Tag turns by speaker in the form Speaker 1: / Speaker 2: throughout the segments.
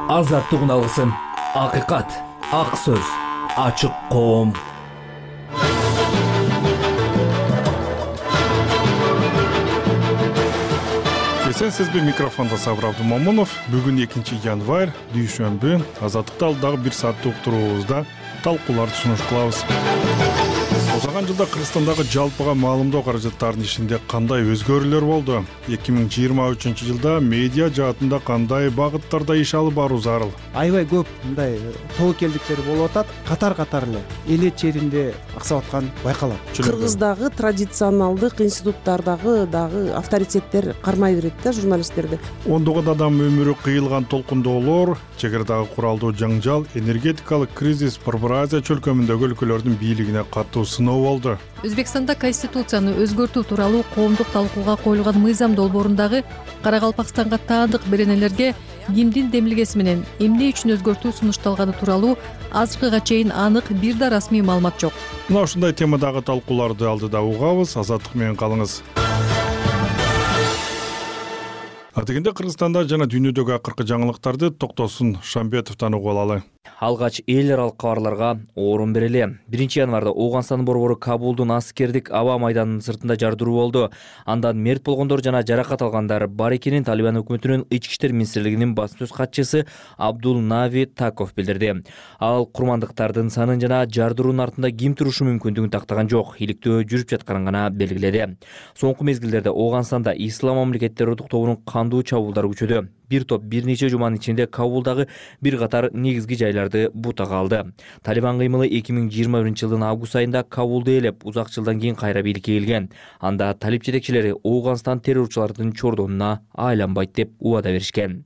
Speaker 1: Азаттык алгысым, акыйкат, ак сөз, ачык коом.
Speaker 2: Сизби микрофонда Сабыр Абдумомунов. Бүгүн 2 январь, дүйшөмбү. Азаттыкта алдагы 1 сааттык уктуруубузда талкууларды сунуш кылабыз. Озаган жылда Кыргызстандагы жалпыга маалымдоо каражаттарынын ишинде кандай өзгөрүүлөр болду? 2023-жылда медиа жаатында кандай багыттарда иш алып баруу зарыл?
Speaker 3: Аябай көп мындай тобокелдиктер болуп атат. Катар эле эли черинде аксап аткан байкалат.
Speaker 4: Кыргыздагы традиционалдык институттардагы дагы авторитеттер кармай берет да журналисттерди.
Speaker 2: Ондогон адам өмүрү кыйылган толкундоолор, чек арадагы куралдуу жаңжал, энергетикалык кризис Борбор Азия чөлкөмүндөгү өлкөлөрдүн бийлигине катуу сыноо болду.
Speaker 5: Өзбекстанда конституцияны өзгөртүү тууралуу коомдук талкууга коюлган мыйзам долбоорундагы Каракалпакстанга таандык беренелерге кимдин демилгеси менен эмне үчүн өзгөртүү сунушталганы тууралуу азыркыга чейин анык бир да расмий маалымат жок.
Speaker 2: Мына ушундай темадагы талкууларды алдыда угабыз. Азаттык менен калыңыз. Атегенде Кыргызстанда жана дүйнөдөгү акыркы жаңылыктарды Токтосун Шамбетовдон угуп алалы.
Speaker 6: Алгач эл аралык кабарларга орун берели. 1 январда Ооганстан борбору Кабулдун аскердик аба майданынын сыртында жардыруу болду. Андан мерт болгондор жана жаракат алгандар бар экенин Талибан өкмөтүнүн ички иштер министрлигинин басма сөз катчысы Абдул Нави Таков билдирди. Ал курмандыктардын санын жана жардыруунун артында ким турушу мүмкүндүгүн тактаган жок, иликтөө жүрүп жатканын гана белгиледи. Соңку мезгилдерде Ооганстанда Ислам мамлекет террордук тобунун кандуу чабуулдары күчөдү. Бир топ бир нече жуманын ичинде Кабулдагы бир катар негизги жайларды бутага алды. Талибан кыймылы 2021-жылдын август айында Кабулду ээлеп, узак жылдан кийин кайра бийликке келген. Анда талип жетекчилери Ооганстан террорчулардын чордонуна айланбайт деп убада беришкен.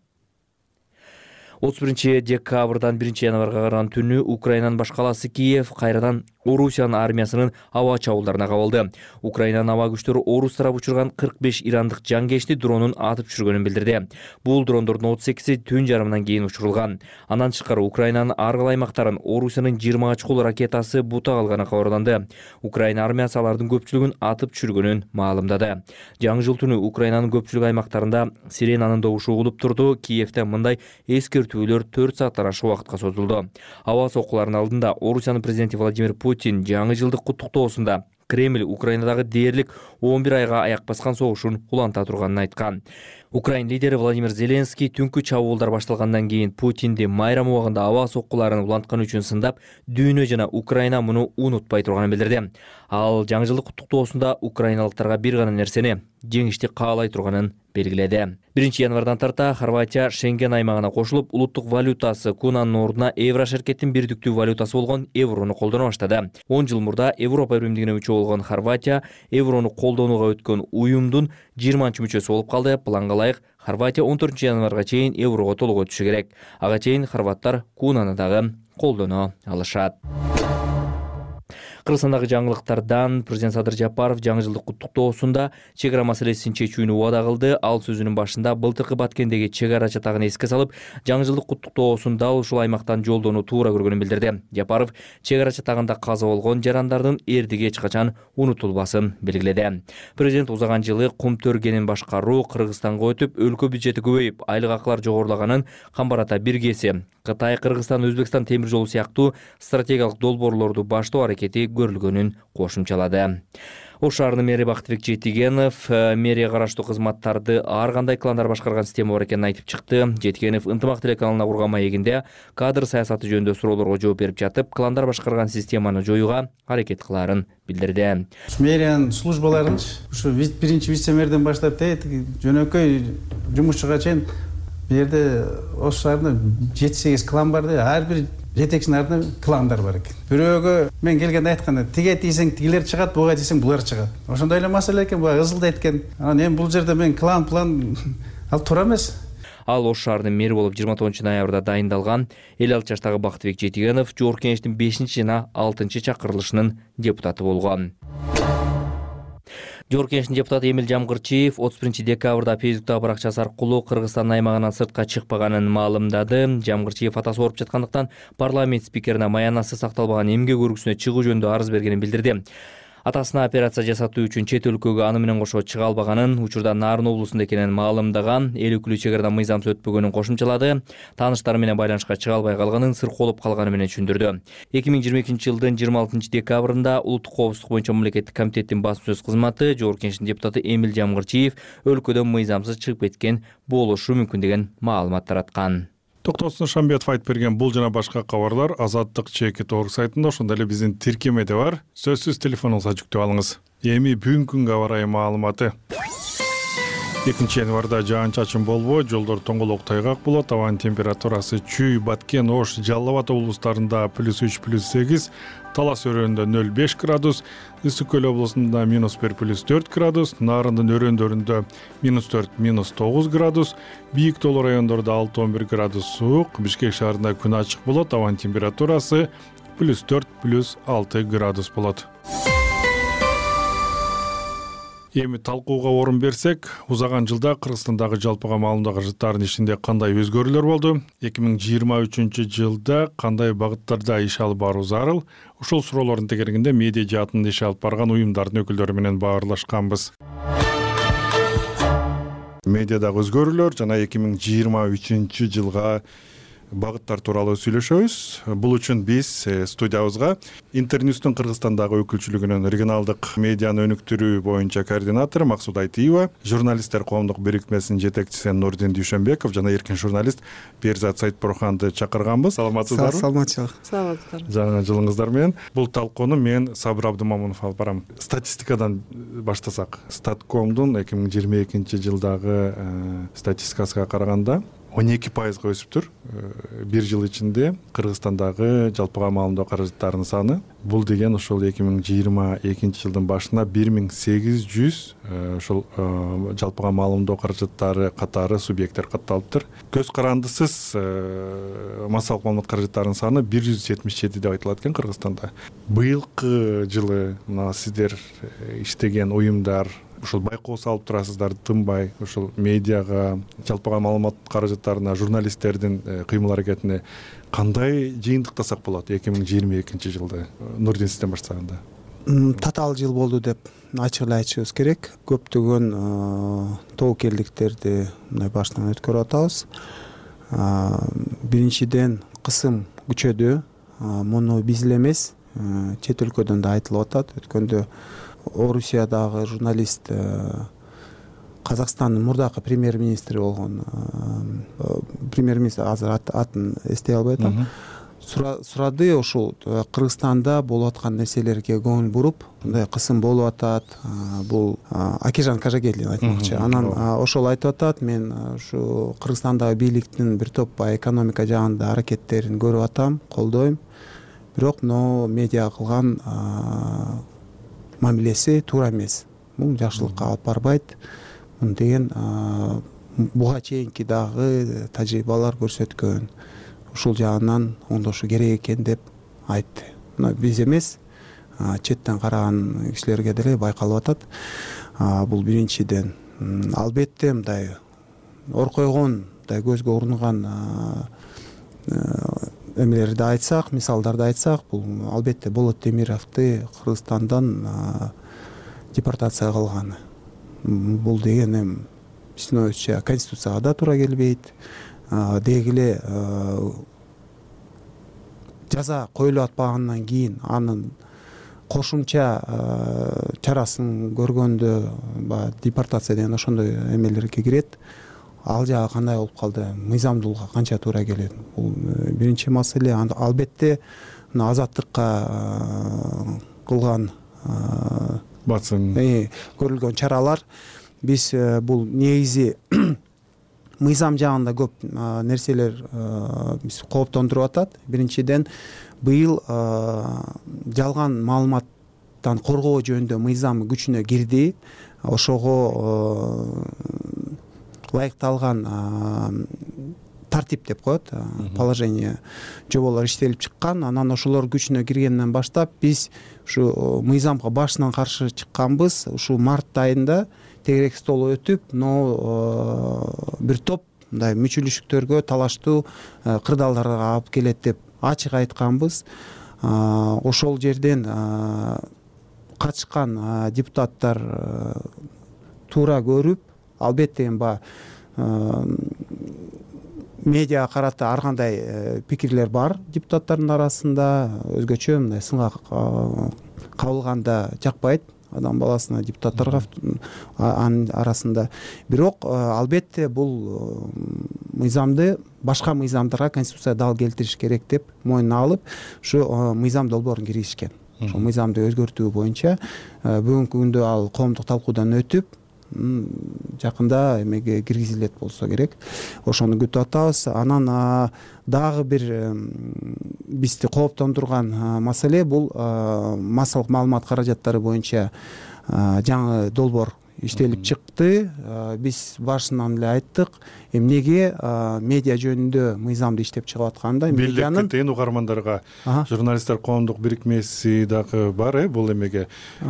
Speaker 6: 31 декабрдан 1 январга караган түнү Украинанын баш калаасы Киев кайрадан Орусиянын армиясынын аба чабуулдарына кабылды. Украинанын аба күчтөрү орус тарабы учурган 45 ирандык жангечти дронун атып түшүргөнүн билдирди. Бул дрондордун 38-и түн жарымынан кийин учурулган. Андан тышкары Украинанын ар кайсы аймактарын Орусиянын 20 чукул ракетасы бутак алганы кабарланды. Украина армиясы алардын көпчүлүгүн атып түшүргөнүн маалымдады. Жаңы жыл түнү Украинанын көпчүлүк аймактарында сиренанын добушу угулуп турду. Киевде мындай эскертүүлөр 4 сааттан ашык убакытка созулду. Аба соккуларынын алдында Орусиянын президенти Владимир Путин жаңы жылдык куттуктоосунда Кремль Украинадагы дээрлик 11 айга аяк баскан согушун уланта турганын айткан. Украин лидери Владимир Зеленский түнкү чабуулдар башталгандан кийин Путинди майрам убагында аба соккуларын уланткан үчүн сындап, дүйнө жана Украина муну унутпай турганын билдирди. Ал жаңы жылдык куттуктоосунда украиналыктарга бир гана нерсени жеңишти каалай турганын белгиледи. 1 январдан тарта Хорватия Шенген аймагына кошулуп, улуттук валютасы кунанын ордуна евро шеркеттин бирдиктүү валютасы болгон еврону колдоно баштады. 10 жыл мурда Европа биримдигине мүчө болгон Хорватия еврону колдонууга өткөн уюмдун 20-мүчөсү болуп калды. Планга ылайык Хорватия 14 январга чейин еврого толугу өтүшү керек. Ага чейин хорваттар кунаны дагы колдоно алышат. Кыргызстандагы жаңылыктардан президент Садыр Жапаров жаңы жылдык куттуктоосунда чек ара маселесин чечүүнү убада кылды. Ал сөзүнүн башында былтыркы Баткендеги чек ара чатагын эске салып, жаңы жылдык куттуктоосун дал ушул аймактан жолдоону туура көргөнүн билдирди. Жапаров чек ара чатагында каза болгон жарандардын эрдиги эч качан унутулбасын белгиледи. Президент узаган жылы кум төргенин башкаруу Кыргызстанга өтүп, өлкө бюджети көбөйүп, айлык акылар жогорулаганын камбарата биргеси Кытай, Кыргызстан, Өзбекстан темир жолу сыяктуу стратегиялык долбоорлорду баштоо аракети көрүлгөнүн кошумчалады. Ош шаарынын мэри Бактыбек Жетигенов мэрия караштуу кызматтарды ар кандай кландар башкарган система бар экенин айтып чыкты. Жетигенов ынтымак телеканалына курган маегинде кадр саясаты жөнүндө суроолорго жооп берип жатып, кландар башкарган системаны жоюуга аракет кылаарын билдирди.
Speaker 7: Мэриянын службаларын ушу биринчи вице-мэрден баштап жөнөкөй жумушчуга чейин бу жерде Ош шаарында 7-8 клан бар да, ар бир жетекчинин артында кландар бар экен. Бирөөгө мен келгенде айтканда, тиге тийсең тигилер чыгат, буга тийсең булар чыгат. Ошондой эле маселе экен, буга ызылды эткен. Анан эми бул жерде мен клан ал туура эмес.
Speaker 6: Ал Ош шаарынын мэри болуп 29 ноябрда дайындалган 56 жаштагы Бактыбек Жетигенов Жогорку Кеңештин 5 жана 6 чакырылышынын депутаты болгон. Жогорку Кеңештин депутаты Эмил Жамгырчиев 31 декабрда Фейсбуктагы баракчасы аркылуу Кыргызстан аймагынан сыртка чыкпаганын маалымдады. Жамгырчиев атасы ооруп жаткандыктан парламент спикерине маянасы сакталбаган эмгек өргүсүнө чыгуу жөнүндө арыз бергенин билдирди. Атасына операция жасатуу үчүн чет өлкөгө аны менен кошо чыга албаганын, учурда Нарын облусунда экенин маалымдаган, эл өкүлү чек арадан мыйзамсыз өтпөгөнүн кошумчалады. Тааныштары менен байланышка чыга албай калганын, сыркоолоп калганы менен түшүндүрдү. 2022 жылдын 26 декабрында Улуттук коопсуздук боюнча мамлекеттик комитеттин басма сөз кызматы Жогорку Кеңештин депутаты Эмил Жамгырчиев өлкөдөн мыйзамсыз чыгып кеткен болушу мүмкүн деген маалымат тараткан.
Speaker 2: Токтосун Шамбетов айтып берген бул жана башка кабарлар Азаттык ЧК.org сайтында, ошондой эле биздин тиркемеде бар. Сөзсүз телефонуңузга жүктөп алыңыз. Эми бүгүнкү күнгө аба ырайы маалыматы. 2 январда жаан-чачын болбойт, жолдор тоңголок тайгак болот, абанын температурасы Чүй, Баткен, Ош, Жалал Абад облустарында +3, +8, Талас өрөөнүндө 0,5 градус, Ысык Көл облусунда -1, +4 градус, Нарындын өрөөндөрүндө -4, -9 градус, бийик тоолуу райондордо 6-11 градус суук, Бишкек шаарында күн ачык болот, абанын температурасы +4, +6 градус болот. Эми талкууга орун берсек, узаган жылда Кыргызстандагы жалпыга маалымдоо каражаттарынын ишинде кандай өзгөрүүлөр болду? 2023 жылда кандай багыттарда иш алып баруу зарыл? Ушул суроолордун тегерегинде медиа жаатында иш алып барган уюмдардын өкүлдөрү менен баарлашканбыз. Медиадагы өзгөрүүлөр жана 2023 жылга багыттар тууралуу сүйлөшөбүз. Бул үчүн биз студиябызга Интерньюстун Кыргызстандагы өкүлчүлүгүнүн регионалдык медианы өнүктүрүү боюнча координатору Максут Айтиева, журналисттер коомдук бирикмесинин жетекчиси Нурдин Дүйшөнбеков жана эркин журналист Берзат Сайтбурханды чакырганбыз. Саламатсыздарбы?
Speaker 3: Саламатчылык.
Speaker 4: Саламатсыздар.
Speaker 2: Жаңы жылыңыздар менен. Бул талкууну мен Сабыр Абдымамунов алып барам. Статистикадан баштасак, Статкомдун 2022 жылдагы статистикасына караганда 12% өсүптүр. Бир жыл ичинде Кыргызстандагы жалпыга маалымдоо каражаттарынын саны. Бул деген ошол 2022 жылдын башына 1800 ошол жалпыга маалымдоо каражаттары катары субъекттер катталыптыр. Көз карандысыз массалык маалымат каражаттарынын саны 177 деп айтылат экен Кыргызстанда. Быйылкы жылы мына сиздер иштеген уюмдар ушул байкоо салып турасыздар, тынбай ушул медиага, жалпыга маалымат каражаттарына, журналисттердин кыймыл аракетине кандай жыйынтыктасак болот 2022 жылда? Нурдин, сизден баштаганда.
Speaker 3: Татаал жыл болду деп ачык эле айтышыбыз керек. Көптөгөн тобокелдиктерди мындай башынан өткөрүп атабыз. Биринчиден кысым күчөдү. Муну биз эле эмес, чет өлкөдөн да айтылып атат. Өткөндө Орусиядагы журналист, Казакстандын мурдакы премьер-министри болгон, премьер-министр азыр атын эстей албай атам, сурады ушул Кыргызстанда болуп аткан нерселерге көңүл буруп, мындай кысым болуп атат. Бул Акижан Кажагелдин айтмакчы. Анан ошол айтып атат, мен ушу Кыргызстандагы бийликтин бир топ экономика жагында аракеттерин көрүп атам, колдойм. Бирок медиа кылган мамилеси туура эмес. Бул жакшылыкка алып барбайт. Муну деген буга чейинки дагы тажрыйбалар көрсөткөн. Ушул жагынан оңдошу керек экен деп айтты. Мына биз эмес, четтен караган кишилерге деле байкалып атат. Бул биринчиден. Албетте мындай ор койгон, мындай көзгө урунган эмелерди айтсак, мисалдарды айтсак, бул албетте Болот Темировду Кыргызстандан депортация кылганы. Бул деген эми биздин оюбузча конституцияга да туура келбейт. Деги эле жаза коюлуп атпагандан кийин анын кошумча чарасын көргөндө депортация деген ошондой эмелерге кирет. Ал жагы кандай болуп калды, мыйзамдуулукка канча туура келет? Бул биринчи маселе. Албетте азаттыкка кылган
Speaker 2: басым,
Speaker 3: көрүлгөн чаралар, биз бул негизи мыйзам жагында көп нерселер биз кооптондуруп атат. Биринчиден быйыл жалган маалыматтан коргоо жөнүндө мыйзам күчүнө кирди. Ошого лайыкталган тартип деп коет, положение жоболор иштелип чыккан. Анан ошолор күчүнө киргенден баштап биз ушу мыйзамга башынан каршы чыкканбыз. Ушу март айында тегерек стол өтүп, бир топ мындай мүчүлүштүктөргө талаштуу кырдаалдарга алып келет деп ачык айтканбыз. Ошол жерден катышкан депутаттар туура көрүп, албетте эми баягы медиага карата ар кандай пикирлер бар депутаттардын арасында, өзгөчө мындай сынга кабылганда жакпайт адам баласына, депутаттарга анын арасында. Бирок албетте бул мыйзамды башка мыйзамдарга конституция дал келтириш керек деп мойнуна алып, ушу мыйзам долбоорун киргизишкен. Ошол мыйзамды өзгөртүү боюнча бүгүнкү күндө ал коомдук талкуудан өтүп, жакында эмеге киргизилет болсо керек. Ошону күтүп атабыз. Анан дагы бир бизди кооптондурган маселе бул массалык маалымат каражаттары боюнча жаңы долбоор иштелип чыкты. Биз башынан эле айттык, эмнеге медиа жөнүндө мыйзамды иштеп чыгып атканда
Speaker 2: медианын кетейин угармандарга. Журналисттер коомдук бирикмеси дагы бар, бул эмеге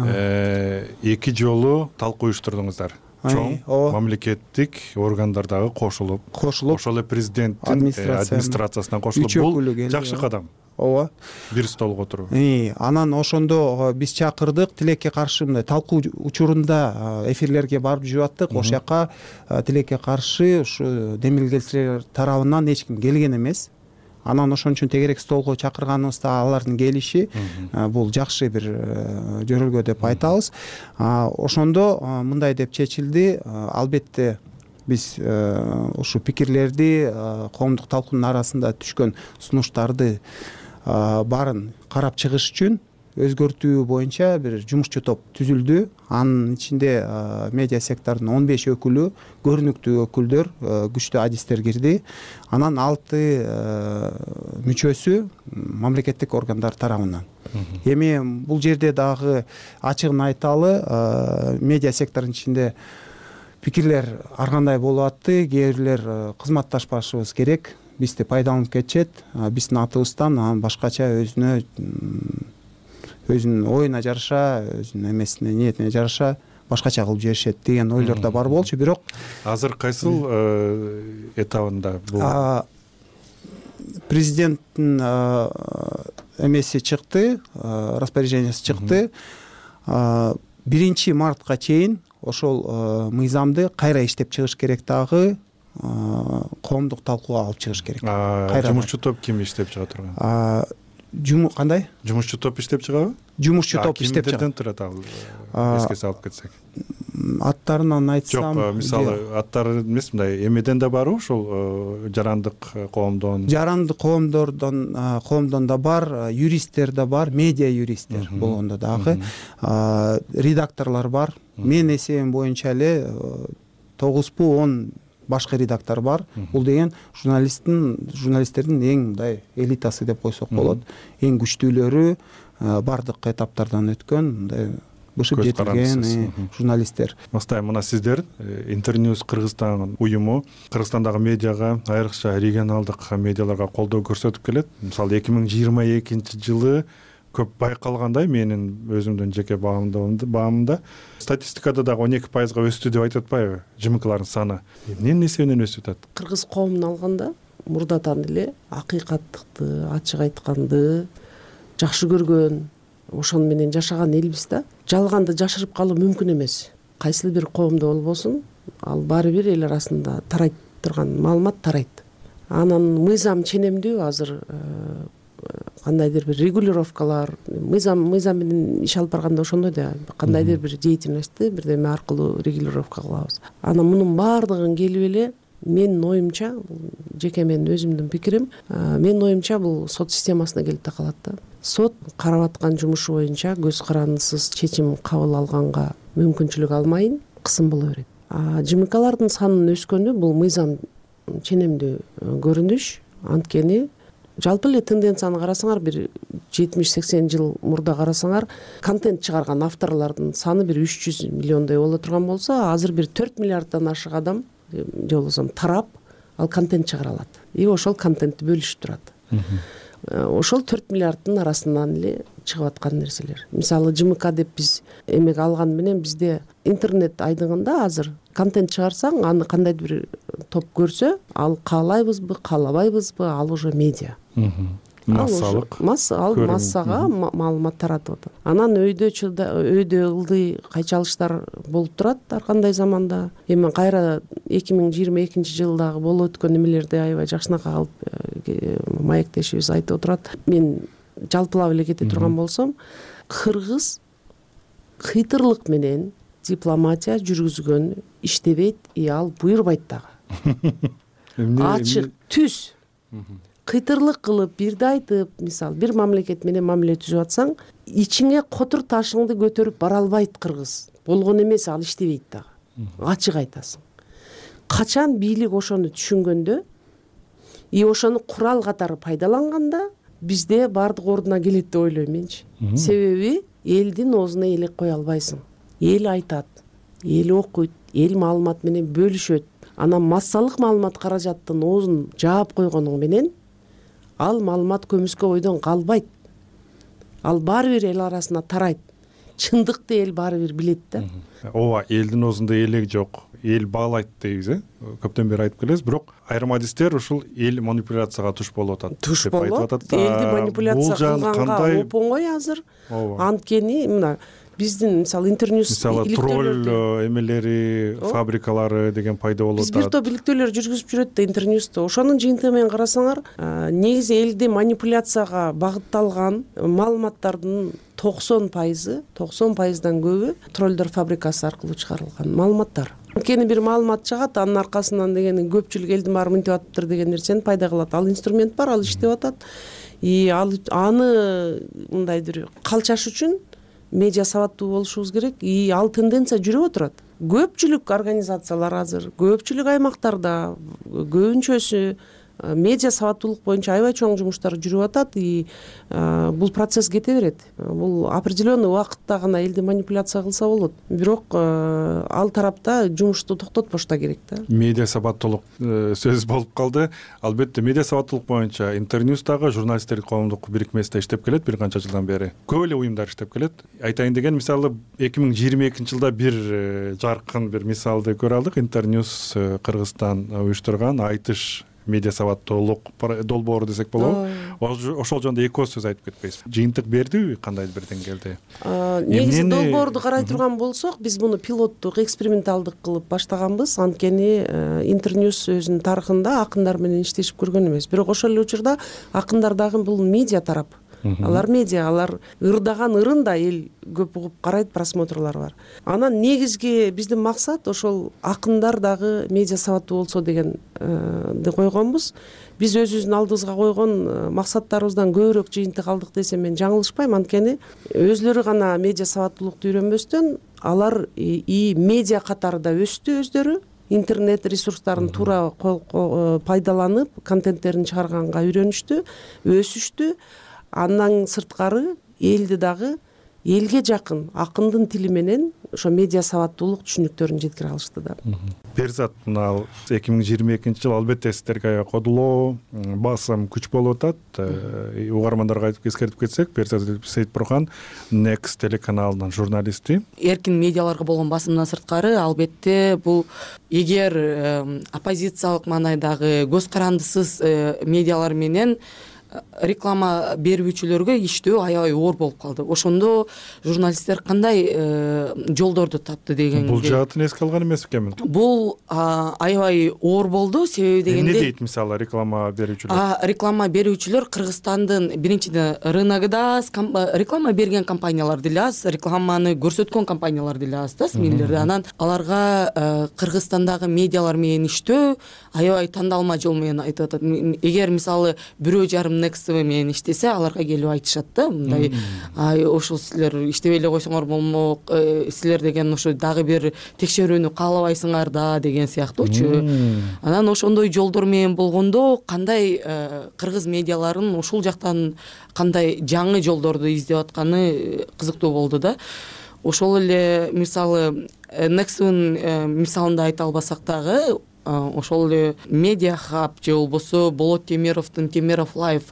Speaker 2: 2 жолу талкуу уюштурдуңуздар. Чоң мамлекеттик органдардагы кошулуп, ошол эле президенттин администрациясына кошулуп, бул жакшы кадам.
Speaker 3: Ооба.
Speaker 2: Бир столго отуруп.
Speaker 3: Анан ошондо биз чакырдык, тилекке каршы мындай талкуу учурунда эфирлерге барып жүрүп аттык. Ошол жака тилекке каршы ушу демилгелчилер тарабынан эч ким келген эмес. Анан ошон үчүн тегерек столго чакырганыбызда алардын келиши бул жакшы бир жөрөлгө деп айтабыз. Ошондо мындай деп чечилди, албетте биз ушу пикирлерди, коомдук талкуунун арасында түшкөн сунуштарды баарын карап чыгыш үчүн өзгөртүү боюнча бир жумушчу топ түзүлдү. Анын ичинде медиа сектордун 15 өкүлү, көрүнүктүү өкүлдөр, күчтүү адистер кирди. Анан 6 мүчөсү мамлекеттик органдар тарабынан. Эми бул жерде дагы ачыгын айталы, медиа сектордун ичинде пикирлер ар кандай болуп атты. Кээ бирлер кызматташпашыбыз керек, бизди пайдаланып кетишет, биздин атыбыздан башкача өзүнүн оюна жараша, өзүнүн эмесине, ниетине жараша башкача кылып жиберишет деген ойлор да бар болчу. Бирок
Speaker 2: азыр кайсыл этабында бул?
Speaker 3: Президенттин эмеси чыкты, распоряжениясы чыкты. 1 мартка чейин ошол мыйзамды кайра иштеп чыгыш керек, дагы коомдук талкууга алып чыгыш керек.
Speaker 2: Жумушчу топ ким иштеп чыга турган?
Speaker 3: Кандай?
Speaker 2: Жумушчу топ иштеп чыгабы?
Speaker 3: Жумушчу топ иштеп чыгат.
Speaker 2: Кимдерден турат ал? Эске салып кетсек.
Speaker 3: Аттарынан айтсам,
Speaker 2: жок, мисалы аттары эмес, мындай эмеден да барбы ошол жарандык коомдон? Жарандык
Speaker 3: коомдон да бар, юристтер да бар, медиа юристтер болгондо дагы, редакторлор бар. Мен эсебим боюнча эле 9-10 башкы редактор бар. Бул деген журналисттердин эң мындай элитасы деп койсок болот. Эң күчтүүлөрү, бардык этаптардан өткөн мындай бышып жетилген журналисттер.
Speaker 2: Мастай, мына сиздер Интерньюз Кыргызстан уюму Кыргызстандагы медиага, айрыкча регионалдык медиаларга колдоо көрсөтүп келет. Мисалы 2022-жылы көп байкалгандай, менин өзүмдүн жеке баамымда статистикада дагы 12%га өстү деп айтып атпайбы ЖМКлардын саны? Эмненин эсебинен өсүп атат?
Speaker 4: Кыргыз коомун алганда мурдатан эле акыйкаттыкты, ачык айтканды жакшы көргөн, ошону менен жашаган элбиз да. Жалганды жашырып калуу мүмкүн эмес. Кайсыл бир коомдо болбосун, ал баары бир эл арасында тарайт турган маалымат тарайт. Анан мыйзам ченемдүү, азыр кандайдыр бир регулировкалар, мыйзам менен иш алып барганда ошондой да, кандайдыр бир деятельностьти бирдеме аркылуу регулировка кылабыз. Анан мунун баардыгын келип эле менин оюмча, жеке менин өзүмдүн пикирим, менин оюмча бул сот системасына келип такалат да. Сот карап аткан жумушу боюнча көз карандысыз чечим кабыл алганга мүмкүнчүлүк алмайын, кысым боло берет. ЖМКлардын санынын өскөнү бул мыйзам ченемдүү көрүнүш. Анткени жалпы эле тенденцияны карасаңар, бир 70-80 жыл мурда карасаңар, контент чыгарган авторлордун саны бир 300 миллиондой боло турган болсо, азыр бир 4 миллиарддан ашык адам, же болбосо тарап, ал контент чыгара алат. И ошол контентти бөлүшүп турат. Ошол 4 миллиарддын арасынан эле чыгып аткан нерселер. Мисалы ЖМК деп биз эмеге алган менен бизде интернет айдыгында азыр контент чыгарсаң, аны кандайдыр бир топ көрсө, ал каалайбызбы, каалабайбызбы, ал уже медиа.
Speaker 2: массалык
Speaker 4: ал массага маалымат таратып атат. Анан өйдө ылдый кайчалыштар болуп турат ар кандай заманда. Эми кайра 2022 жылдагы болуп өткөн эмелерди аябай жакшынакай калып маектешибиз айтып отурат. Мен жалпылап эле кете турган болсом, кыргыз кыйтырлык менен дипломатия жүргүзгөн иштебейт, ал буйрубайт дагы. Ачык түз кыйтырлык кылып бирди айтып, мисалы бир мамлекет менен мамиле түзүп атсаң, ичиңе котур ташыңды көтөрүп бара албайт кыргыз. Болгон эмес, ал иштебейт дагы. Ачык айтасың. Качан бийлик ошону түшүнгөндө, ошону курал катары пайдаланганда, бизде баардык ордуна келет деп ойлойм менчи. Себеби элдин оозуна элек кое албайсың. Эл айтат, эл окуйт, эл маалымат менен бөлүшөт. Анан массалык маалымат каражаттын оозун жаап койгонуң менен ал маалымат көмүскө бойдон калбайт. Ал баары бир эл арасына тарайт. Чындыкты эл баары бир билет да.
Speaker 2: Ооба, элдин оозунда элек жок, эл баалайт дейбиз, көптөн бери айтып келебиз, бирок айрым адистер ушул эл манипуляцияга туш болуп атат.
Speaker 4: Туш болот. Элди манипуляция кылганга оңой азыр. Анткени мына биздин мисалы интерньюс
Speaker 2: тролль эмелери, фабрикалары деген пайда болуп атат.
Speaker 4: Бирто иликтөөлөр жүргүзүп жүрөт да интерньюсту. Ошонун жыйынтыгы менен карасаңар, негизи элди манипуляцияга багытталган маалыматтардын 90%дан көбү троллдор фабрикасы аркылуу чыгарылган маалыматтар. Анткени бир маалымат чыгат, анын аркасынан дегени көпчүлүк элдин баары мынтип атыптыр деген нерсени пайда кылат. Ал инструмент бар, ал иштеп атат. Аны мындай бир калчаш үчүн медиа сабаттуу болушубуз керек. Ал тенденция жүрүп отурат. Көпчүлүк организациялар азыр, көпчүлүк аймактарда көбүнчөсү медиа сабаттуулук боюнча аябай чоң жумуштар жүрүп атат. Бул процесс кете берет. Бул определенный убакытта гана элди манипуляция кылса болот. Бирок ал тарапта жумушту токтотпош да керек да.
Speaker 2: Медиа сабаттуулук сөз болуп калды. Албетте медиа сабаттуулук боюнча интерньюстагы журналисттер коомдук бирикмесинде иштеп келет бир канча жылдан бери. Көп эле уюмдар иштеп келет. Айтайын деген мисалы 2022 жылда бир жаркын бир мисалды көрө алдык. Интерньюс Кыргызстан уюштурган айтыш медиа сабаттуулук долбоору десек болобу. Ошол жөнүндө эки ооз сөз айтып кетпейсиз. Жыйынтык бердиби, кандайдыр бир деңгээлде?
Speaker 4: Негизи долбоорду карай турган болсок, биз муну пилоттук, эксперименталдык кылып баштаганбыз. Анткени интерньюс өзүнүн тарыхында акындар менен иштешип көргөн эмес. Бирок ошол эле учурда акындар дагы бул медиа тарап. Алар медиа, алар ырдаган ырында эл көп угуп карайт, просмотрлар бар. Анан негизги биздин максат ошол акындар дагы медиа сабаттуу болсо дегенди койгонбуз. Биз өзүбүздүн алдыбызга койгон максаттарыбыздан көбүрөөк жыйынтык алдык десем мен жаңылышпайм. Анткени өзлөрү гана медиа сабаттуулукту үйрөнбөстөн алар медиа катары да өстү өздөрү. Интернет ресурстарын туура пайдаланып, контенттерин чыгарганга үйрөнүштү, өсүштү. Андан сырткары элди дагы элге жакын акындын тили менен ошо медиа сабаттуулук түшүнүктөрүн жеткире алышты да.
Speaker 2: Перзат, мына 2022 жыл албетте сиздерге кодулоо, басым күч болуп атат. Угармандарга айтып эскертип кетсек, Перзат Сейитбурхан Next телеканалынын журналисти.
Speaker 8: Эркин медиаларга болгон басымдан сырткары албетте бул эгер оппозициялык маанайдагы көз карандысыз медиалар менен реклама берүүчүлөргө иштөө аябай оор болуп калды. Ошондо журналисттер кандай жолдорду тапты дегенге.
Speaker 2: Бул жаатын эске алган эмес экенмин.
Speaker 8: Бул аябай оор болду. Себеби дегенде
Speaker 2: эмне дейт мисалы реклама берүүчүлөр?
Speaker 8: Реклама берүүчүлөр Кыргызстандын биринчиден рыногунда реклама берген компаниялар деле аз, рекламаны көрсөткөн компаниялар деле аз да, смеллер. Анан аларга Кыргызстандагы медиалар менен иштөө аябай тандалма жол менен айтып атат. Эгер мисалы бирөө жарым Next менен иштесе, аларга келип айтышат да, мындай ошол силер иштебей эле койсоңор болмок, силер деген ошо дагы бир текшерүүнү каалабайсыңар да деген сыяктуучу. Анан ошондой жолдор менен болгондо кандай кыргыз медиаларын ушул жактан кандай жаңы жолдорду издеп атканы кызыктуу болду да. Ошол эле мисалы Next'ын мисалында айта албасак дагы ошол эле медиа хаб же болбосо Болот Темировдун Темиров лайф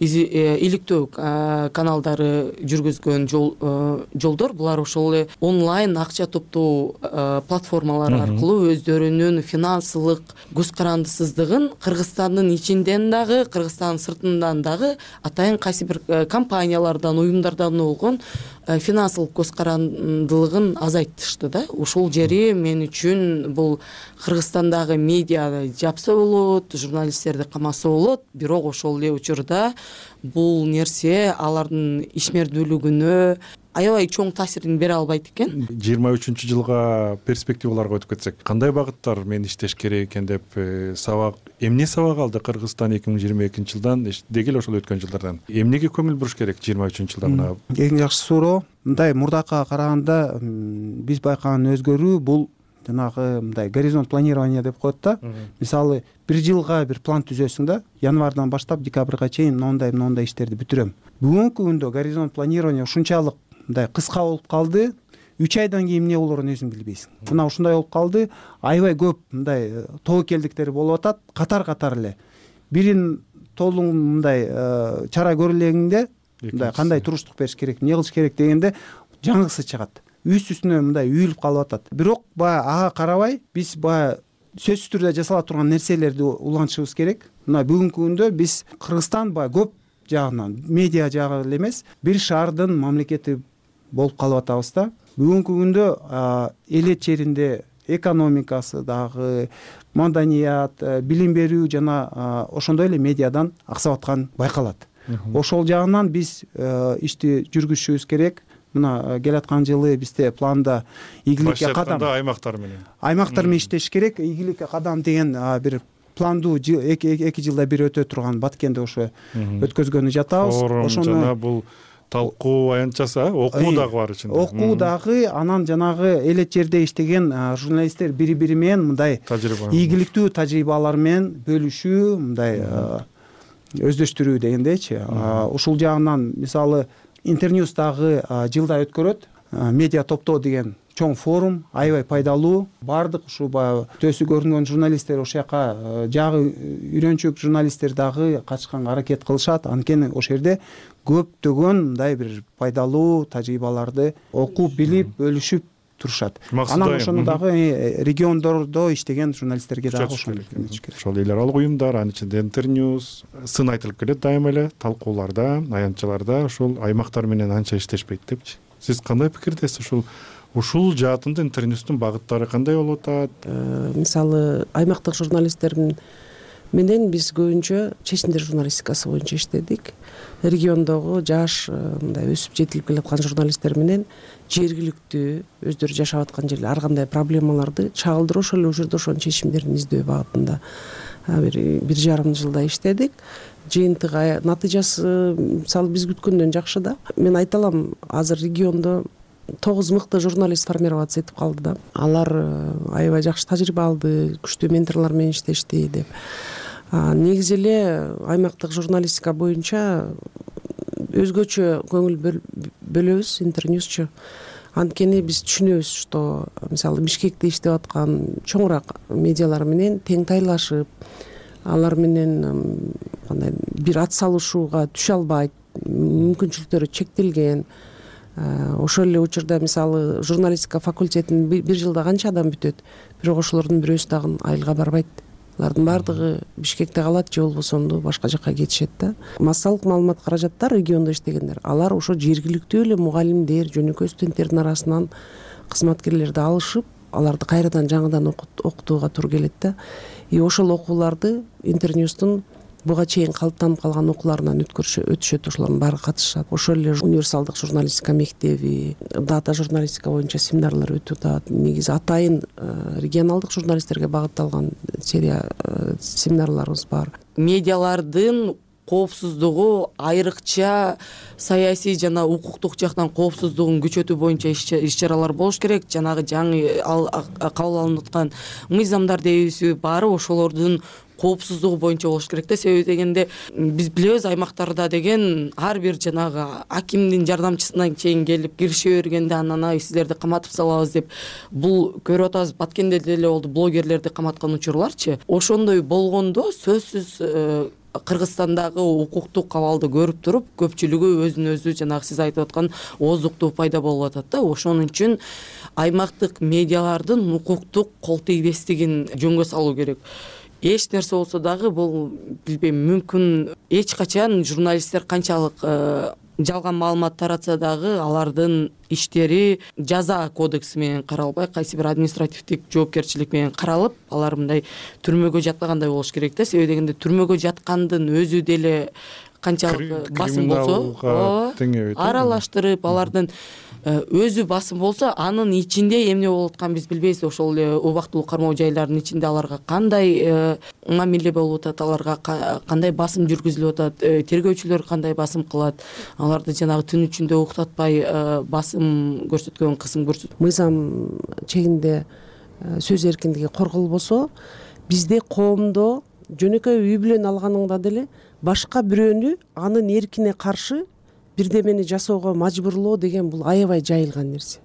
Speaker 8: иликтөө каналдары жүргүзгөн жолдор, булар ошол эле онлайн акча топтоо платформалары аркылуу өздөрүнүн финансылык көз карандысыздыгын Кыргызстандын ичинден дагы, Кыргызстандын сыртынан дагы атайын кайсы бир компаниялардан, уюмдардан болгон финансылык көз карандылыгын азайтышты да. Ушул жери мен үчүн бул Кыргызстандагы медиа жапса болот, журналисттерди камаса болот, бирок ошол эле учурда бул нерсе алардын ишмердүүлүгүнө аябай чоң таасирин бере албайт экен.
Speaker 2: 23 жылга перспективаларга өтүп кетсек, кандай багыттар мен иштеш керек экен деп сабак, эмне сабак алды Кыргызстан 2022 жылдан, деги эле ошол өткөн жылдардан? Эмнеге көңүл буруш керек 23 жылда мына?
Speaker 3: Эң жакшы суроо. Мындай мурдакка караганда биз байкаган өзгөрүү бул жанагы мындай горизонт планирование деп коет да. Мисалы, бир жылга бир план түзөсүң да, январдан баштап декабрга чейин мондай иштерди бүтүрөм. Бүгүнкү күндө горизонт планирование ушунчалык мындай кыска болуп калды. 3 айдан кийин эмне болорун өзүң билбейсиң. Мына ушундай болуп калды. Аябай көп мындай тобокелдиктер болуп атат, катар эле. Бирин толуң мындай чара көрүлгөндө мындай кандай туруштук бериш керек, эмне кылыш керек дегенде жаңысы чыгат. Үстүнө мындай үйүлүп калып атат. Бирок баягы ага карабай биз баягы сөзсүз түрдө жасала турган нерселерди улантышыбыз керек. Мына бүгүнкү күндө биз Кыргызстан баягы көп жагынан, медиа жагы эле эмес, бир шаардын мамлекети болуп калып атабыз да. Бүгүнкү күндө эл черинде экономикасы дагы, маданият, билим берүү жана ошондой эле медиадан аксап аткан байкалат. Ошол жагынан биз ишти жүргүзүшүбүз керек. Мына келаткан жылы бизде планда ийгиликке кадам,
Speaker 2: аймактар
Speaker 3: менен иштеш керек. Ийгиликке кадам деген бир планду 2 жылда бир өтө турган Баткенде ошо өткөзгөнү жатабыз.
Speaker 2: Ошону жана бул талкуу аянтчасы, окуу дагы бар ичинде.
Speaker 3: Окуу дагы, анан жанагы эл жерде иштеген журналисттер бири-бири менен мындай ийгиликтүү тажрыйбалар менен бөлүшүү, мындай өздөштүрүү дегендейчи. Ушул жагынан мисалы Интерньюс дагы жылда өткөрөт. Медиа топтоо деген чоң форум, аябай пайдалуу. Бардык ушу баягы төсү көрүнгөн журналисттер ошол жака жагы үйрөнчүк журналисттер дагы катышканга аракет кылышат. Анткени ошол жерде көптөгөн мындай бир пайдалуу тажрыйбаларды окуп, билип, бөлүшүп турушат. Анан ошону дагы региондордо иштеген журналисттерге дагы
Speaker 2: ошол эл аралык уюмдар, анын ичинде Интерньюс сын айтылып келет дайыма эле талкууларда, аянтчаларда ошол аймактар менен анча иштешпейт депчи. Сиз кандай пикирдесиз? Ушул жаатында Интерньюстун багыттары кандай болуп атат?
Speaker 4: Мисалы, аймактык журналисттер менен биз көбүнчө чечимдер журналистикасы боюнча иштедик. Региондогу жаш мындай өсүп жетилип келаткан журналисттер менен жергиликтүү өздөрү жашап аткан жерде ар кандай проблемаларды чагылдырып ошол эле жерде ошонун чечимдерин издөө багытында бир жарым жылда иштедик. Жыйынтык натыйжасы мисалы биз күткөндөн жакшы да. Мен айта алам, азыр региондо 9 мыкты журналист формироваться этип калды да. Алар аябай жакшы тажрыйба алды, күчтүү менторлор менен иштешти деп. Негизи эле аймактык журналистика боюнча өзгөчө көңүл бөлөбүз Интерньюсчу. Анткени биз түшүнөбүз, что мисалы Бишкекте иштеп аткан чоңураак медиалар менен тең тайлашып, алар менен кандай бир ат салышууга түшө албайт, мүмкүнчүлүктөрү чектелген. Ошол эле учурда мисалы журналистика факультетин бир жылда канча адам бүтөт, бирок ошолордун бирөөсү дагы айылга барбайт. Алардын баардыгы Бишкекте калат же болбосо башка жака кетишет да. Массалык маалымат каражаттар региондо иштегендер, алар ошо жергиликтүү эле мугалимдер, жөнөкөй студенттердин арасынан кызматкерлерди алышып, аларды кайрадан жаңыдан окутууга туура келет да. Ошол окууларды Интерньюстун буга чейин калыптанып калган окууларынан өтүшөт, ошолордун баары катышат. Ошол эле универсалдык журналистика мектеби, дата журналистика боюнча семинарлар өтүп атат. Негизи атайын регионалдык журналисттерге багытталган серия семинарларыбыз бар.
Speaker 8: Медиалардын коопсуздугу айрыкча саясий жана укуктук жактан коопсуздугун күчөтүү боюнча иш-чаралар болуш керек. Жанагы жаңы кабыл алынып аткан мыйзамдар дейбизби баары ошолордун коопсуздугу боюнча болуш керек да. Себеби дегенде биз билебиз аймактарда деген ар бир жанагы акимдин жардамчысына чейин келип кирише бергенде анан сиздерди каматып салабыз деп, бул көрүп атабыз, Баткенде деле болду, блогерлерди каматкан учурларчы. Ошондой болгондо сөзсүз Кыргызстандагы укуктук абалды көрүп туруп, көпчүлүгү өзүн өзү жанагы сиз айтып аткан ооздуктуу пайда болуп атат да. Ошон үчүн аймактык медиалардын укуктук кол тийбестигин жөнгө салуу керек. Эч нерсе болсо дагы бул билбейм, мүмкүн эч качан журналисттер канчалык жалган маалымат таратса дагы алардын иштери жаза кодекси менен каралбай, кайсы бир административдик жоопкерчилик менен каралып, алар мындай түрмөгө жатпагандай болуш керек да. Себеби дегенде түрмөгө жаткандын өзү деле канчалык басым болсо аралаштырып, алардын өзү басым болсо, анын ичинде эмне болуп атканын биз билбейбиз. Ошол эле убактылуу кармоо жайларынын ичинде аларга кандай мамиле болуп атат, аларга кандай басым жүргүзүлүп атат, тергөөчүлөр кандай басым кылат, аларды жанагы түн ичинде уктатпай басым көрсөткөн, кысым көрсөткөн.
Speaker 4: Мыйзам чегинде сөз эркиндиги корголбосо, бизде коомдо жөнөкөй үй бүлөнү алганыңда деле башка бирөөнү анын эркине каршы бирдемени жасоого мажбурлоо деген бул аябай жайылган нерсе.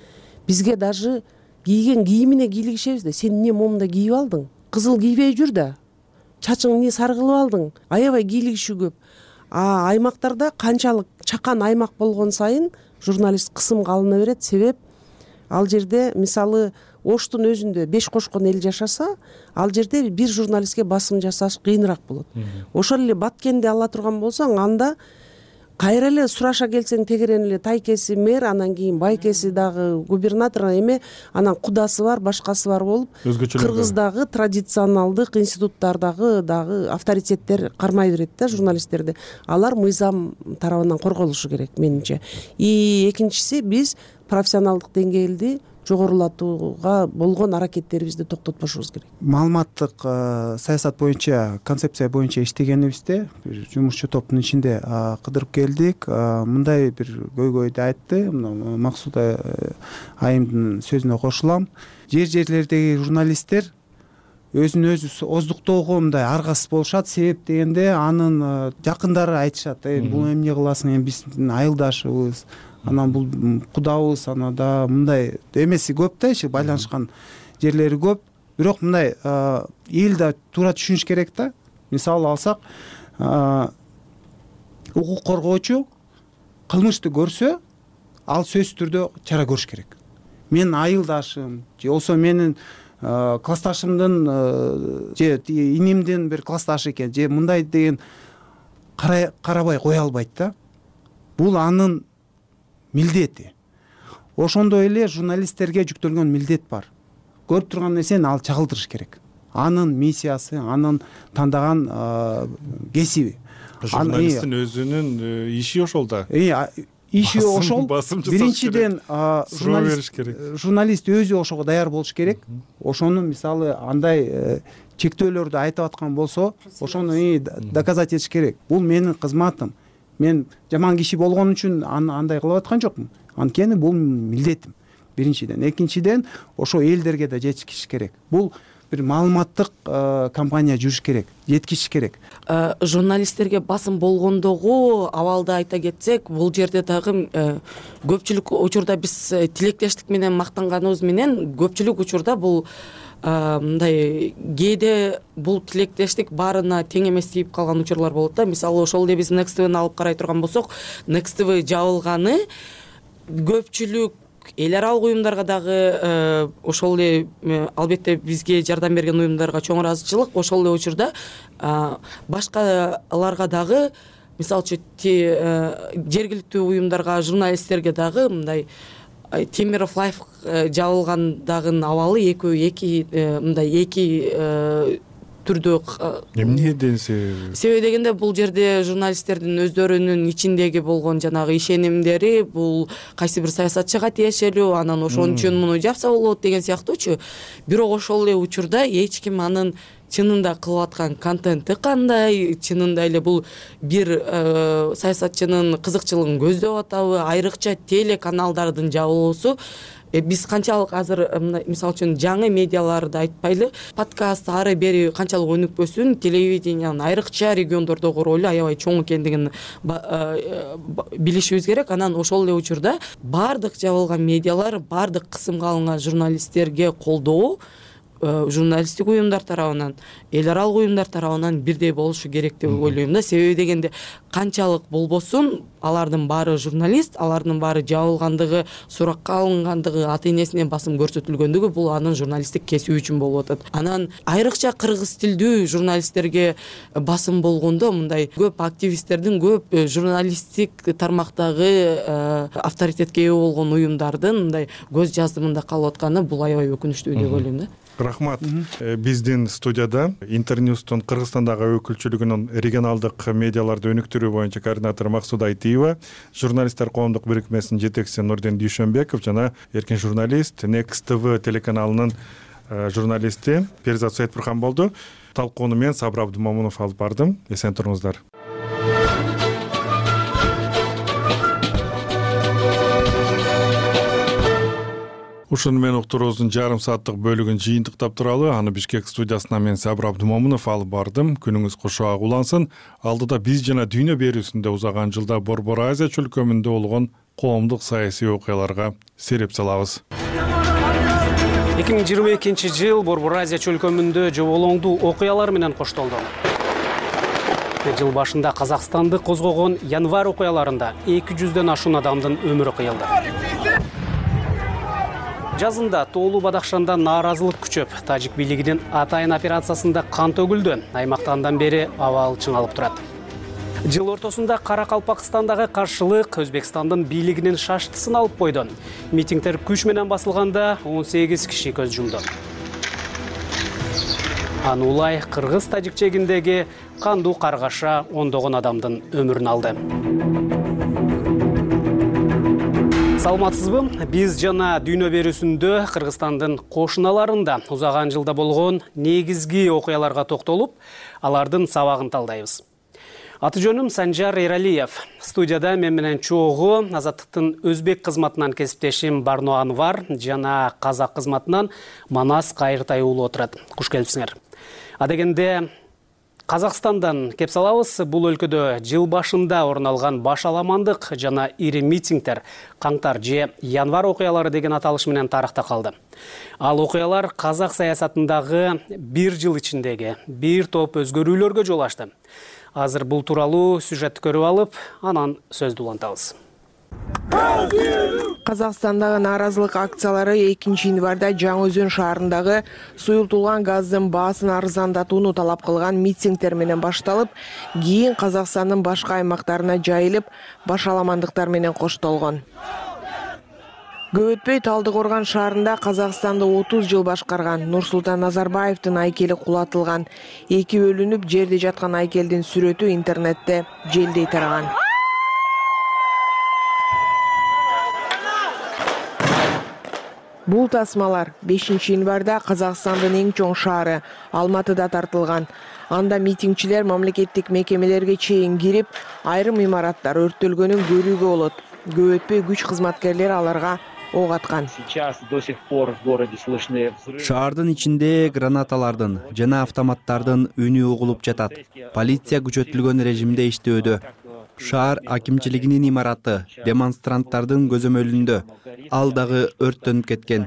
Speaker 4: Бизге даже кийген кийимине кийлигишебиз да. Сен эмне момундай кийип алдың? Кызыл кийбей жүр да. Чачың эмне сары кылып алдың? Аябай кийлигишүү көп. Аймактарда канчалык чакан аймак болгон сайын журналист кысымга алына берет. Себеп ал жерде мисалы Оштун өзүндө 5 кошкон эл жашаса, ал жерде бир журналистке басым жасаш кыйыныраак болот. Ошол эле Баткенди ала турган болсоң, анда кайра эле сураша келсең, тегерен эле тайкеси мэр, анан кийин байкеси дагы губернатор эме, анан кудасы бар, башкасы бар болуп, Кыргыздагы традиционалдык институттардагы дагы авторитеттер кармай берет да журналисттерди. Алар мыйзам тарабынан корголушу керек менимче. Экинчиси, биз профессионалдык деңгээлди жогорулатууга болгон аракеттерибизди токтотпошубуз керек.
Speaker 3: Маалыматтык саясат боюнча, концепция боюнча иштегенибизде бир жумушчу топтун ичинде кыдырып келдик. Мындай бир көйгөйдү айтты. Максуда айымдын сөзүнө кошулам. Жерлердеги журналисттер өзүн өзү оздуктоого мындай аргасыз болушат. Себеп дегенде анын жакындары айтышат: бул эмне кыласың, биздин айылдашыбыз, анан бул кудабыз, анада мындай эмеси көп да, байланышкан жерлери көп. Бирок мындай эл да туура түшүнүш керек да. Мисалы алсак, укук коргоочу кылмышты көрсө, ал сөзсүз түрдө чара көрүш керек. Менин айылдашым же болсо менин классташымдын же инимдин бир классташы экен, же мындай деген карабай кое албайт да. Бул анын милдети. Ошондой эле журналисттерге жүктөлгөн милдет бар. Көрүп турган нерсени ал чагылдырыш керек. Анын миссиясы, анын тандаган кесиби.
Speaker 2: Журналисттин өзүнүн иши ошол да.
Speaker 3: Иши ошол. Биринчиден журналист өзү ошого даяр болуш керек. Ошону мисалы андай чектөөлөрдү айтып аткан болсо, ошону доказать этиш керек. Бул менин кызматым. Мен жаман киши болгон үчүн андай кылып аткан жокмун. Анткени бул милдетим. Биринчиден. Экинчиден, ошо элдерге да жеткизиш керек. Бул бир маалыматтык компания жүрүш керек, жеткизиш керек.
Speaker 8: Журналисттерге басым болгондогу абалды айта кетсек, бул жерде дагы көпчүлүк учурда биз тилектештик менен мактанганыбыз менен көпчүлүк учурда бул мындай кээде бул тилектештик баарына тең эмес тийип калган учурлар болот да. Мисалы ошол эле биз Next TV'ни алып карай турган болсок, Next TV жабылганы көпчүлүк эл аралык уюмдарга дагы ошол эле албетте бизге жардам берген уюмдарга чоң ыраазычылык. Ошол эле учурда башкаларга дагы, мисалы үчүн жергиликтүү уюмдарга, журналисттерге дагы мындай Темиров Лайф жабылгандагы абалы эки түрдө
Speaker 2: эмне денсе.
Speaker 8: Себеби дегенде бул жерде журналисттердин өздөрүнүн ичиндеги болгон жанагы ишенимдери бул кайсы бир саясатчыга тиешелүү, анан ошон үчүн муну жапса болот деген сыяктуучу. Бирок ошол эле учурда эч ким анын чынында кылып аткан контенти кандай, чынында эле бул бир саясатчынын кызыкчылыгын көздөп атабы, айрыкча телеканалдардын жабылуусу биз канчалык азыр мисалы үчүн жаңы медиаларды айтпайлы, подкаст ары бери канчалык өнүкпөсүн, телевидениянын айрыкча региондордогу ролу аябай чоң экендигин билишибиз керек. Анан ошол эле учурда бардык жабылган медиалар, бардык кысымга алынган журналисттерге колдоо журналисттик уюмдар тарабынан, эл аралык уюмдар тарабынан бирдей болушу керек деп ойлойм да. Себеби дегенде канчалык болбосун, алардын баары журналист, алардын баары жабылгандыгы, суракка алынгандыгы, ата-энесинен басым көрсөтүлгөндүгү бул анын журналисттик кесиби үчүн болуп атат. Анан айрыкча кыргыз тилдүү журналисттерге басым болгондо мындай көп активисттердин, көп журналисттик тармактагы авторитетке ээ болгон уюмдардын мындай көз жаздымында калып атканы бул аябай өкүнүчтүү деп ойлойм да.
Speaker 2: Рахмат. Биздин студияда Интерньюстун Кыргызстандагы өкүлчүлүгүнүн регионалдык медиаларды өнүктүрүү боюнча координатору Максуда Айтиева, журналисттер коомдук бирикмесинин жетекчиси Нурден Дүйшөнбеков жана эркин журналист Next TV телеканалынын журналисти Перизат Саитбурхан болду. Талкууну мен Сабыр Абдымомунов алып бардым. Эсен туруңуздар. Ушуну менен уктуруубуздун жарым сааттык бөлүгүн жыйынтыктап туралы, аны Бишкек студиясына мен Сабыр Абдымомунов алып бардым. Күнүңүз кошо улансын. Алдыда биз жана дүйнө берүүсүндө узаган жылда Борбор Азия чөлкөмүндө болгон коомдук саясий окуяларга сереп салабыз.
Speaker 9: 2022-жыл Борбор Азия чөлкөмүндө жоболоңдуу окуялар менен коштолду. Жыл башында Казакстанды козгогон январь окуяларында 200дөн ашуун адамдын өмүрү кыйылды. Жазында Тоолуу Бадахшанда нааразылык күчөп, тажик бийлигинин атайын операциясында кан төгүлдү. Аймакта андан бери абал чыңалып турат. Жыл ортосунда Каракалпакстандагы каршылык Өзбекстандын бийлигинин шаштысын алып койду. Митингдер күч менен басылганда 18 киши көз жумду. Аны улай Кыргыз-Тажик чегиндеги кандуу каргаша ондогон адамдын өмүрүн алды. Саламатсызбы? Биз жана дүйнө берүүсүндө Кыргызстандын кошуналарында узаган жылда болгон негизги окуяларга токтолуп, алардын сабагын талдайбыз. Аты жөнүм Санжар Эралиев. Студияда мен менен чогуу Азаттыктын өзбек кызматынан кесиптешим Барно Анвар жана казак кызматынан Манас Кайыртай уулу отурат. Куш келипсиңер. Адегенде Казакстандан кеп салабыз. Бул өлкөдө жыл башында орун алган башаламандык жана ири митингдер каңтар же январь окуялары деген аталыш менен тарыхта калды. Ал окуялар казак саясатындагы бир жыл ичиндеги бир топ өзгөрүүлөргө жол ачты. Азыр бул тууралуу сюжетти көрүп алып, анан сөздү улантабыз.
Speaker 10: Казакстандагы нааразылык акциялары 2 январда Жаңы Өзөн шаарындагы суюлтулган газдын баасын арзандатууну талап кылган митингдер менен башталып, кийин Казакстандын башка аймактарына жайылып, башаламандыктар менен коштолгон. Көп өтпөй Талдыкорган шаарында Казакстанды 30 жыл башкарган Нурсултан Назарбаевдин айкели кулатылган. 2 бөлүнүп жерде жаткан айкелдин сүрөтү интернетте желдей тараган. Бул тасмалар 5 январда Казакстандын эң чоң шаары Алматыда тартылган. Анда митингчилер мамлекеттик мекемелерге чейин кирип, айрым имараттар өрттөлгөнүн көрүүгө болот. Көп өтпөй күч кызматкерлери аларга ок аткан.
Speaker 11: Шаардын ичинде гранаталардын жана автоматтардын үнү угулуп жатат. Полиция күчөтүлгөн режимде иштөөдө. Шаар акимчилигинин имараты демонстранттардын көзөмөлүндө. Ал дагы өрттөнүп кеткен.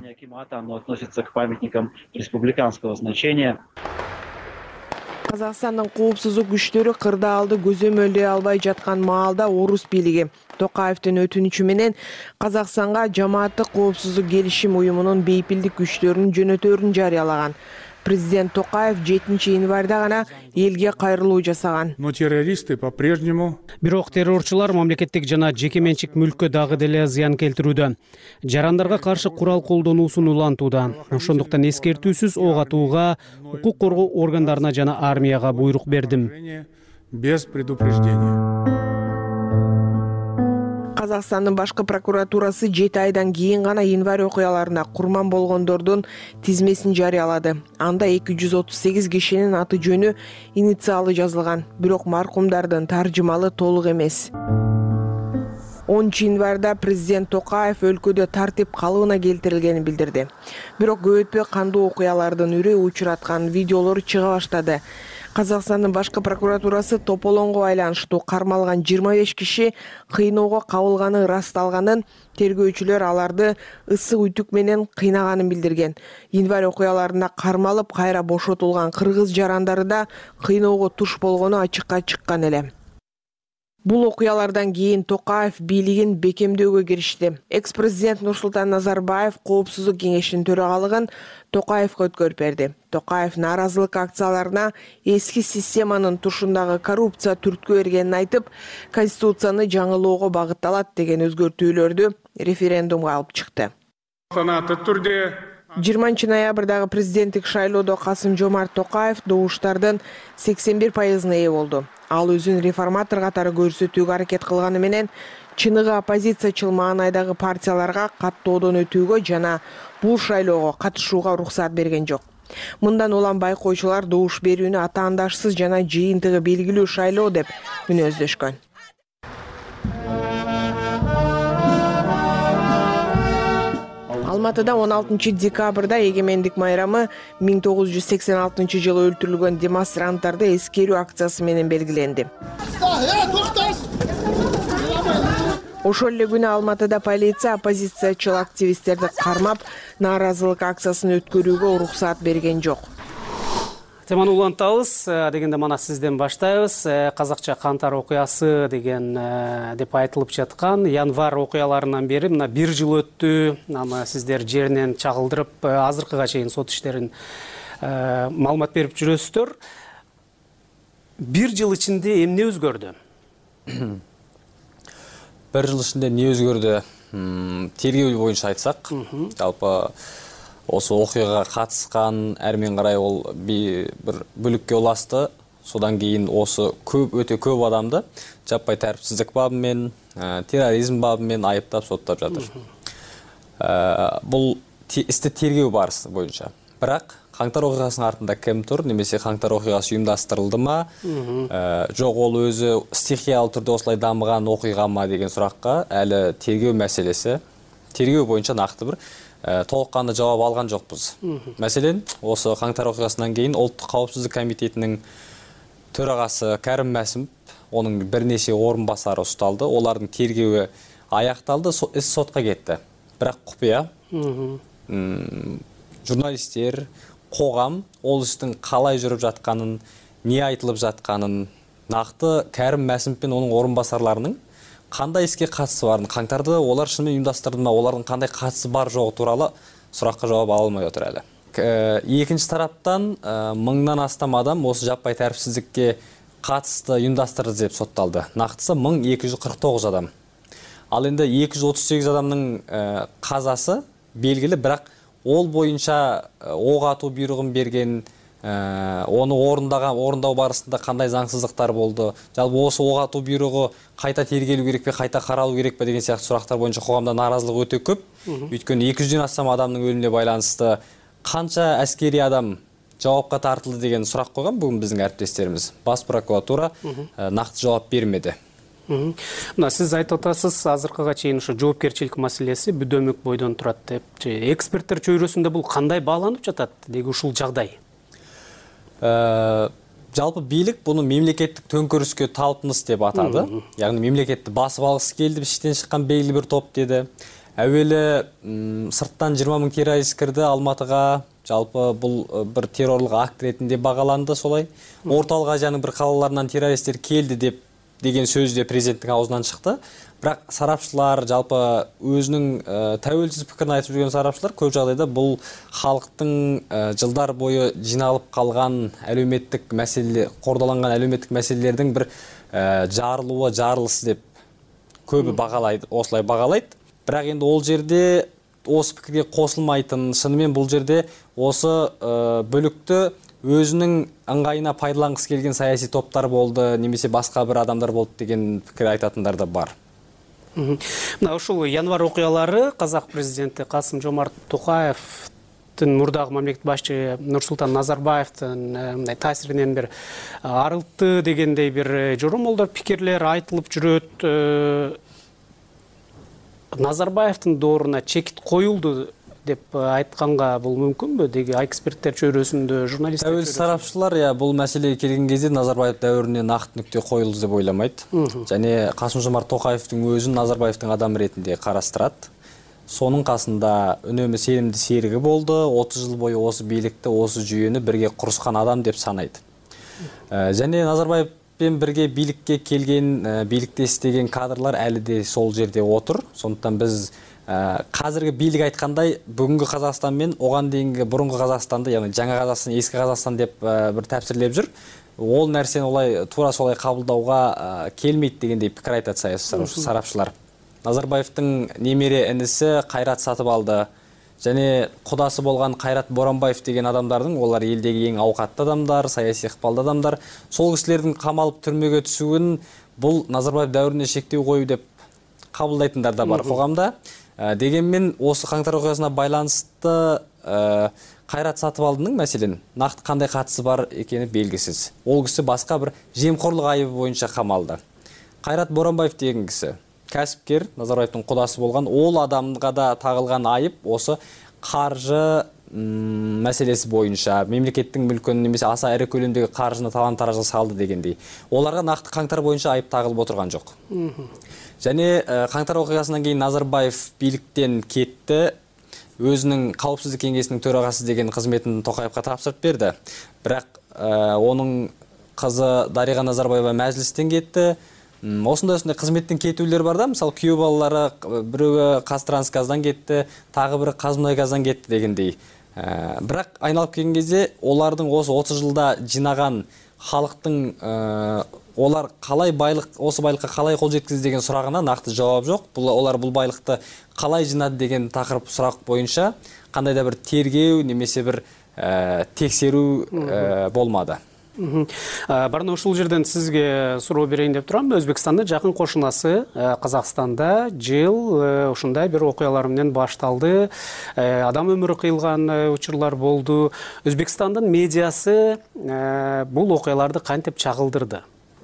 Speaker 10: Казакстандын коопсуздук күчтөрү кырдаалды көзөмөлдөй албай жаткан маалда орус бийлиги Токаевдин өтүнүчү менен Казакстанга жамааттык коопсуздук келишим уюмунун бейпилдик күчтөрүнүн жөнөтөрүн жарыялаган. Президент Токаев 7 январда гана элге кайрылуу жасаган.
Speaker 9: Но террористы по-прежнему. Бирок террорчулар мамлекеттик жана жеке менчик мүлккө дагы деле зыян келтирүүдө. Жарандарга каршы курал колдонуусун улантууда. Ошондуктан эскертүүсүз ок атууга укук коргоо органдарына жана армияга буйрук бердим. Без предупреждения.
Speaker 10: Казакстандын башкы прокуратурасы 7 айдан кийин гана январь окуяларына курман болгондордун тизмесин жарыялады. Анда 238 кишинин аты жөнү, инициалы жазылган, бирок маркумдардын таржымалы толук эмес. 10 январда президент Токаев өлкөдө тартип калыбына келтирилгенин билдирди. Бирок көп өтпөй кандуу окуялардын үрөй учураткан видеолору чыга баштады. Казакстандын башкы прокуратурасы тополоңго байланыштуу кармалган 25 киши кыйноого кабылганы ырасталганын, тергөөчүлөр аларды ысык үтүк менен кыйнаганын билдирген. Январь окуяларында кармалып кайра бошотулган кыргыз жарандары да кыйноого туш болгону ачыкка чыккан эле. Бул окуялардан кийин Токаев бийлигин бекемдөөгө киришти. Экс-президент Нурсултан Назарбаев коопсуздук кеңешинин төрагалыгын Токаевга өткөрүп берди. Токаев нааразылык акцияларына эски системанын тушундагы коррупция түрткү бергенин айтып, конституцияны жаңылоого багытталат деген өзгөртүүлөрдү референдумга алып чыкты. 20 ноябрдагы президенттик шайлоодо Касым-Жомарт Токаев добуштардын 81%-ына ээ болду. Ал өзүн реформатор катары көрсөтүүгө аракет кылганы менен чыныгы оппозициячыл маанайдагы партияларга каттоодон өтүүгө жана бул шайлоого катышууга уруксат берген жок. Мындан улам байкоочулар добуш берүүнү атаандашсыз жана жыйынтыгы белгилүү шайлоо деп мүнөздөшкөн. Алматыда 16 декабрда эгемендик майрамы 1986 жылы өлтүрүлгөн демонстранттарды эскерүү акциясы менен белгиленди. Ошол эле күнү Алматыда полиция оппозициячыл активисттерди кармап, нааразылык акциясын өткөрүүгө уруксат берген жок.
Speaker 9: Теманы улантабыз, дегенде мана сизден баштайбыз. Казакча кантар окуясы деген деп айтылып жаткан январь окуяларынан бери мына 1 жыл өттү. Аны сиздер жеринен чагылдырып, азыркыга чейин сот иштерин маалымат берип жүрөсүздөр. 1 жыл ичинде эмне өзгөрдү?
Speaker 12: 1 жыл ичинде эмне өзгөрдү? Тергөө боюнча айтсак, жалпы осы окуяга катышкан әрмен карай ол bir бөлүккө улашты. Содан кейін осы өтө көп адамды жаппай тәртипсиздик бабымен, терроризм бабымен айыптап соттап жатыр. Бұл исте тергөө барысы боюнча. Бирок каңтар окуясынын артында ким тур, немесе каңтар окуясы уюмдаштырылды ма, жок ол өзү стихиялык түрдө осулай дамыган окуяма деген суракка әлі тергөө маселеси. Тергөө боюнча накты бир толыққанды жауап алған жоқпыз. Мәселен, осы қаңтар оқиғасынан кейін Ұлттық қауіпсіздік комитетінің төрағасы Кәрім Мәсімов, оның бірнеше орынбасары ұсталды. Олардың тергеуі аяқталды, іс сотқа кетті. Бірақ құпия, журналистер, қоғам ол істің қалай жүріп жатқанын, не айтылып жатқанын, нақты Кәрім Мәсімов пен оның орынбасарларының қандай іске қатысы барын, қаңтарды олар шынымен ұйымдастырды ма, олардың қандай қатысы бар жоғы туралы сұраққа жауап ала алмай отыр әлі. Екінші тараптан 1000-нан астам адам осы жаппай тәртіпсіздікке қатысты ұйымдастырды деп сотталды. Нақтысы 1249 адам. Ал енді 238 адамның қазасы белгілі, бірақ ол бойынша оқ ату бұйрығын берген, оны орындау барысында қандай заңсыздықтар болды, жалпы осы оқ ату бұйрығы қайта тергелу керек пе, қайта қаралу керек пе деген сияқты сұрақтар бойынша қоғамда наразылық өте көп. Өйткені 200-ден астам адамның өліміне байланысты қанша әскери адам жауапқа тартылды деген сұрақ қойған бүгін біздің әріптестеріміз. Бас прокуратура нақты жауап бермеді.
Speaker 9: Мына сіз айтып отырсыз, азыркыга чейин ушу жоопкерчилик маселеси бүдөмөк бойдон турат деп. Эксперттер чөйрөсүндө бул кандай бааланып жатат деги ушул жагдай?
Speaker 12: Жалпы бийлик буну мемлекеттик төңкөрүскө талпыныс деп атады. Яғни мемлекетти басып алгысы келди, иштен чыккан белгилүү бир топ деди. Әуелі сырттан 20 000 террорист кирди Алматыга. Жалпы бул бир террорлук акт ретинде багаланды солай. Орталык Азиянын бир калаларынан террористтер келди деп деген сөз де президенттің аузынан шықты. Бірақ сарапшылар, жалпы өзінің тәуелсіз пікірін айтып жүрген сарапшылар көп жағдайда бұл халықтың жылдар бойы жиналып қалған әлеуметтік мәселе, қордаланған әлеуметтік мәселелердің бір жарылысы деп көбі бағалайды, осылай бағалайды. Бірақ енді ол жерде осы пікірге қосылмайтын, шынымен бұл жерде осы бөлікті өзінің ыңғайына пайдаланғысы келген саяси топтар болды, немесе басқа бір адамдар болды деген пікір айтатындар да бар.
Speaker 9: Мына ушул январь окуялары Казак президенти Касым-Жомарт Токаевдин мурдагы мамлекет башчы Нурсултан Назарбаевдин таасиринен бир арылтты дегендей бир жоромолдор пикирлер айтылып жүрөт. Назарбаевдин дооруна чекит коюлду деп айтканга бул мүмкүнбү? Деги эксперттер чөйрөсүндө, журналисттер
Speaker 12: тәуелсиз сарапчылар бул маселеге келген кезде Назарбаев дәуіріне нақты нүкте коюлду деп ойламайт. Және Касым-Жомарт Токаевдин өзүн Назарбаевдин адам ретинде карастырат. Сонун касында үнөмү сенимди сериги болду. 30 жыл бою осы бийликти, осы жүйөнү бирге курушкан адам деп санайт. Және Назарбаевпен бирге бийликке келген, бийликте иштеген кадрлар әлі де сол жерде отур. Сондықтан біз қазіргі бийлик айткандай бүгүнкү Казакстан мен оған дейинки бурунку Казакстанды, яғни жаңа Казакстан, эски Казакстан деп бир тапсирлеп жүр. Ол нерсени олай тура солай кабылдауга келмейт дегендей пикир айтат сарапчылар. Назарбаевдин немере иниси Кайрат Сатыбалды және кудасы болгон Кайрат Боронбаев деген адамдардын, олар элдеги эң аукаттуу адамдар, саясий ыкпалдуу адамдар, сол кишилердин камалып түрмөгө түсүүн бул Назарбаев дәуіріне шектеу коюу деп кабылдайтындар да бар коомдо. Дегенмен осы каңтар окуясына байланысты Кайрат Сатыбалдының мәселен нақты кандай катысы бар экени белгисиз. Ол киши башка бир жемкорлук айыбы боюнча камалды. Кайрат Боронбаев деген киши кәсіпкер, Назарбаевдың кудасы болгон, ол адамга да тагылган айып осы каржы мәселеси боюнча, мемлекеттин мүлкүн немесе аса ири көлөмдөгү каржыны талан-таражга салды дегендей. Оларга накты каңтар боюнча айып тагылып отурган жок. Және каңтар окуясынан кийин Назарбаев бийликтен кетти, өзүнүн Каупсуздук кеңесинин төрагасы деген кызметін Токаевга тапсырып берди. Бирок онун кызы Дарига Назарбаева мәжлистен кетти. Осындай кызметтен кетүүлөр бар да, мисалы күйөө балалары бирөө Казтрансгаздан кетти, тагы бири Казмунайгаздан кетти дегендей. Бирок айналып келген кезде олардын осы 30 жылда жинаган халыктын олар қалай осы байлыққа қалай қол жеткізді деген сұрағына нақты жауап жоқ. Олар бұл байлықты қалай жинады деген тақырып сұрақ бойынша қандай да бір тергеу немесе бір тексеру болмады.
Speaker 9: Барына ушул жерден сизге суроо берейин деп турам. Өзбекстандын жакын кошунасы Казакстанда жыл ушундай бир окуялар менен башталды. Адам өмүрү кыйылган учурлар болду. Өзбекстандын медиасы бул окуяларды кантип чагылдырды?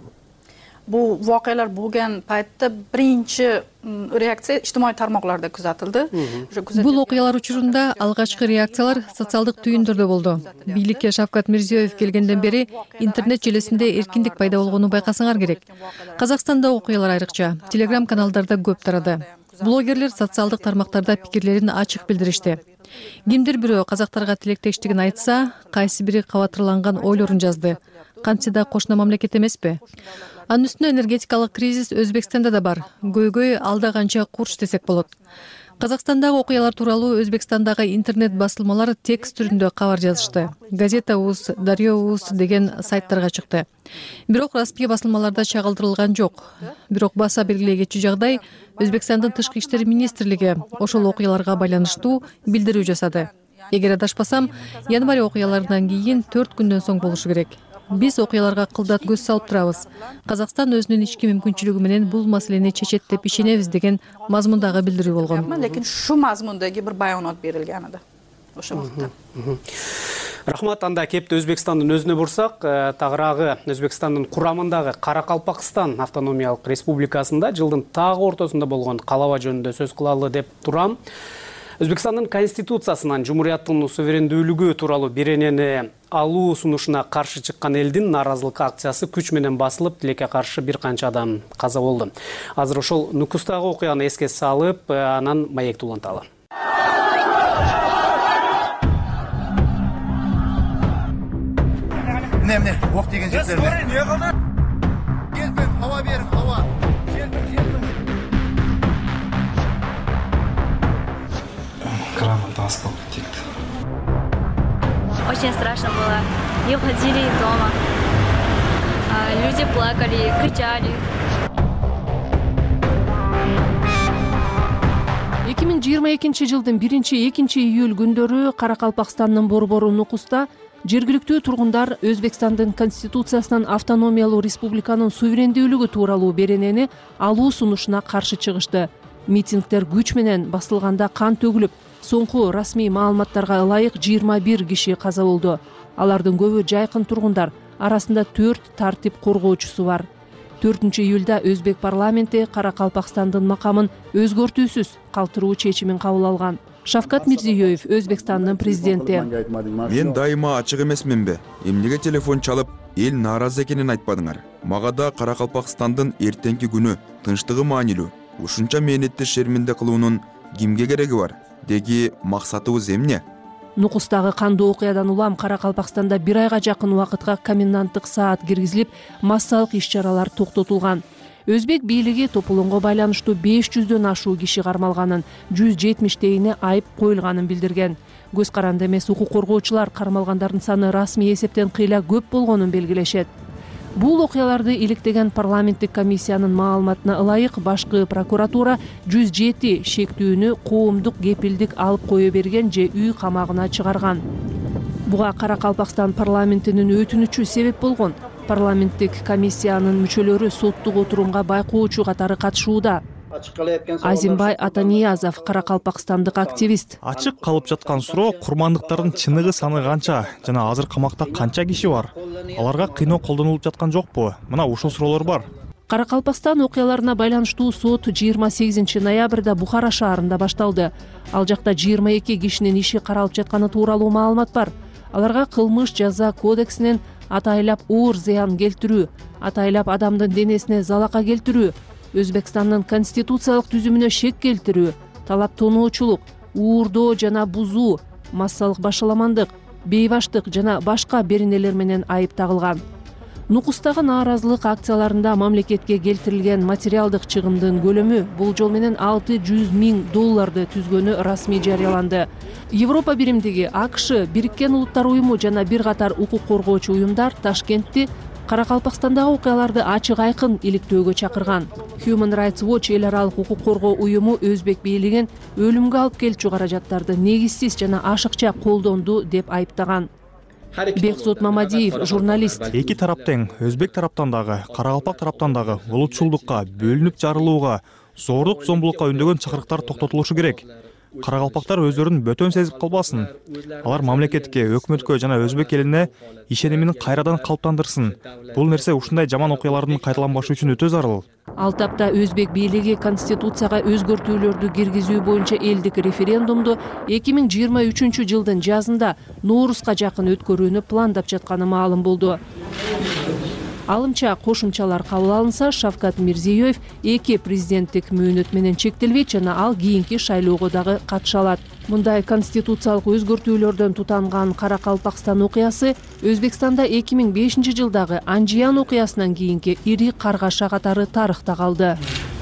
Speaker 13: Bu voqealar bo'lgan paytda birinchi reaksiya ijtimoiy tarmoqlarda kuzatildi.
Speaker 5: Бул окуялар учурунда алгачкы реакциялар социалдык түйүндөрдө болду. Бийликке Шавкат Мирзиёев келгенден бери интернет желесинде эркиндик пайда болгонун байкасаңар керек. Казакстанда окуялар айрыкча телеграм каналдарда көп тарады. Блогерлер социалдык тармактарда пикирлерин ачык билдиришти. Кимдир бирөө казактарга тилектештигин айтса, кайсы бири кабатырланган ойлорун жазды. Кантсе да кошуна мамлекет эмеспи? Анын үстүнө энергетикалык кризис Өзбекстанда да бар. Көйгөй алда канча курч десек болот. Казакстандагы окуялар тууралуу Өзбекстандагы интернет басылмалар текст түрүндө кабар жазышты. Газета.uz, Дарья.uz деген сайттарга чыкты. Бирок расмий басылмаларда чагылдырылган жок. Бирок баса белгилей кетчү жагдай Өзбекстандын тышкы иштер министрлиги ошол окуяларга байланыштуу билдирүү жасады. Эгер адашпасам, январь окуяларынан кийин 4 күндөн соң болушу керек. Биз окуяларга кылдат көз салып турабыз. Казакстан өзүнүн ички мүмкүнчүлүгү менен бул маселени чечет деп ишенебиз деген мазмундагы билдирүү болгон.
Speaker 13: Лекин шу мазмундагы бир баянат берилген эди ошо вакытта.
Speaker 9: Рахмат, анда кепти Өзбекстандын өзүнө бурсак, тагыраагы Өзбекстандын курамындагы Каракалпакстан автономиялык республикасында жылдын тагы ортосунда болгон калаба жөнүндө сөз кылалы деп турам. Өзбекстандын конституциясынан жумурияттын суверендүүлүгү тууралуу беренени алуу сунушуна каршы чыккан элдин нааразылык акциясы күч менен басылып, тилекке каршы бир канча адам каза болду. Азыр ошол Нукустагы окуяны эске салып, анан маекти уланталы.
Speaker 14: Эмне, ок деген жердерде. Келпин, хава берин, хава.
Speaker 15: Грамота осколка текта.
Speaker 16: Очень страшно было. Не уходили из дома. Люди плакали, кричали.
Speaker 17: 2022 жылдын 1-2 июль күндөрү Каракалпакстандын борбору Нукуста жергиликтүү тургундар Өзбекстандын конституциясынан автономиялуу республиканын суверендүүлүгү тууралуу беренени алуу сунушуна каршы чыгышты. Митингдер күч менен басылганда кан төгүлүп, соңку расмий маалыматтарга ылайык 21 киши каза болду. Алардын көбү жайкын тургундар, арасында 4 тартип коргоочусу бар. 4-июлда өзбек парламенти Каракалпакстандын макамын өзгөртүүсүз калтыруу чечимин кабыл алган. Шавкат Мирзиёев, Өзбекстандын президенти.
Speaker 18: Мен дайыма ачык эмесминби? Эмнеге телефон чалып, эл нааразы экенин айтпадыңар? Мага да Каракалпакстандын эртеңки күнү тынчтыгы маанилүү. Ушунча мээнетти шерминде кылуунун кимге кереги бар? Деги максатыбыз эмне?
Speaker 17: Нукустагы кандуу окуядан улам Каракалпакстанда 1 айга жакын убакытка коменданттык саат киргизилип, массалык иш-чаралар токтотулган. Өзбек бийлиги топулоңго байланыштуу 500дөн ашуу киши кармалганын, 170 айып коюлганын билдирген. Көз каранды эмес укук коргоочулар кармалгандардын саны расмий эсептен кыйла көп болгонун белгилешет. Бул окуяларды иликтеген парламенттик комиссиянын маалыматына ылайык башкы прокуратура 107 шектүүнү коомдук кепилдик алып кое берген же үй камагына чыгарган. Буга Каракалпакстан парламентинин өтүнүчү себеп болгон. Парламенттик комиссиянын мүчөлөрү соттук отурумга байкоочу катары катышууда. Азимбай Атаниязов, Каракалпакстандык активист.
Speaker 19: Ачык калып жаткан суроо курмандыктардын чыныгы саны канча жана азыр камакта канча киши бар? Аларга кыйноо колдонулуп жаткан жокпу? Мына ушул суроолор бар.
Speaker 17: Каракалпакстан окуяларына байланыштуу сот 28 ноябрда Бухара шаарында башталды. Ал жакта 22 кишинин иши каралып жатканы тууралуу маалымат бар. Аларга кылмыш жаза кодексинен атайлап оор зыян келтирүү, атайлап адамдын денесине залака келтирүү, Өзбекстандын конституциялык түзүмүнө шек келтирүү, талап тоноочулук, уурдоо жана бузуу, массалык башаламандык, бейбаштык жана башка беренелер менен айып тагылган. Нукустагы нааразылык акцияларында мамлекетке келтирилген материалдык чыгымдын көлөмү болжол менен $600,000 түзгөнү расмий жарыяланды. Европа биримдиги, АКШ, Бириккен Улуттар уюму жана бир катар укук коргоочу уюмдар Ташкентти Каракалпакстандагы окуяларды ачык айкын иликтөөгө чакырган. Human Rights Watch эл аралык укук коргоо уюму өзбек бийлигин өлүмгө алып келчү каражаттарды негизсиз жана ашыкча колдонду деп айыптаган. Бекзод Мамадиев, журналист.
Speaker 19: Эки тарап тең, өзбек тараптан дагы, Каракалпак тараптан дагы улутчулдукка, бөлүнүп жарылууга, зордук зомбулукка үндөгөн чакырыктар токтотулушу керек. Каракалпактар өздөрүн бөтөн сезип калбасын. Алар мамлекетке, өкмөткө жана өзбек элине ишенимин кайрадан калыптандырсын. Бул нерсе ушундай жаман окуялардын кайталанбашы үчүн өтө зарыл.
Speaker 17: Ал тапта өзбек бийлиги конституцияга өзгөртүүлөрдү киргизүү боюнча элдик референдумду 2023 жылдын жазында Ноорузга жакын өткөрүүнү пландап жатканы маалым болду. Алымча кошумчалар кабыл алынса, Шавкат Мирзиёев 2 президенттик мөөнөт менен чектелбейт жана ал кийинки шайлоого дагы катыша алат. Мындай конституциялык өзгөртүүлөрдөн тутанган Каракалпакстан окуясы Өзбекстанда 2005 жылдагы Анжиян окуясынан кийинки ири каргаша катары тарыхта калды.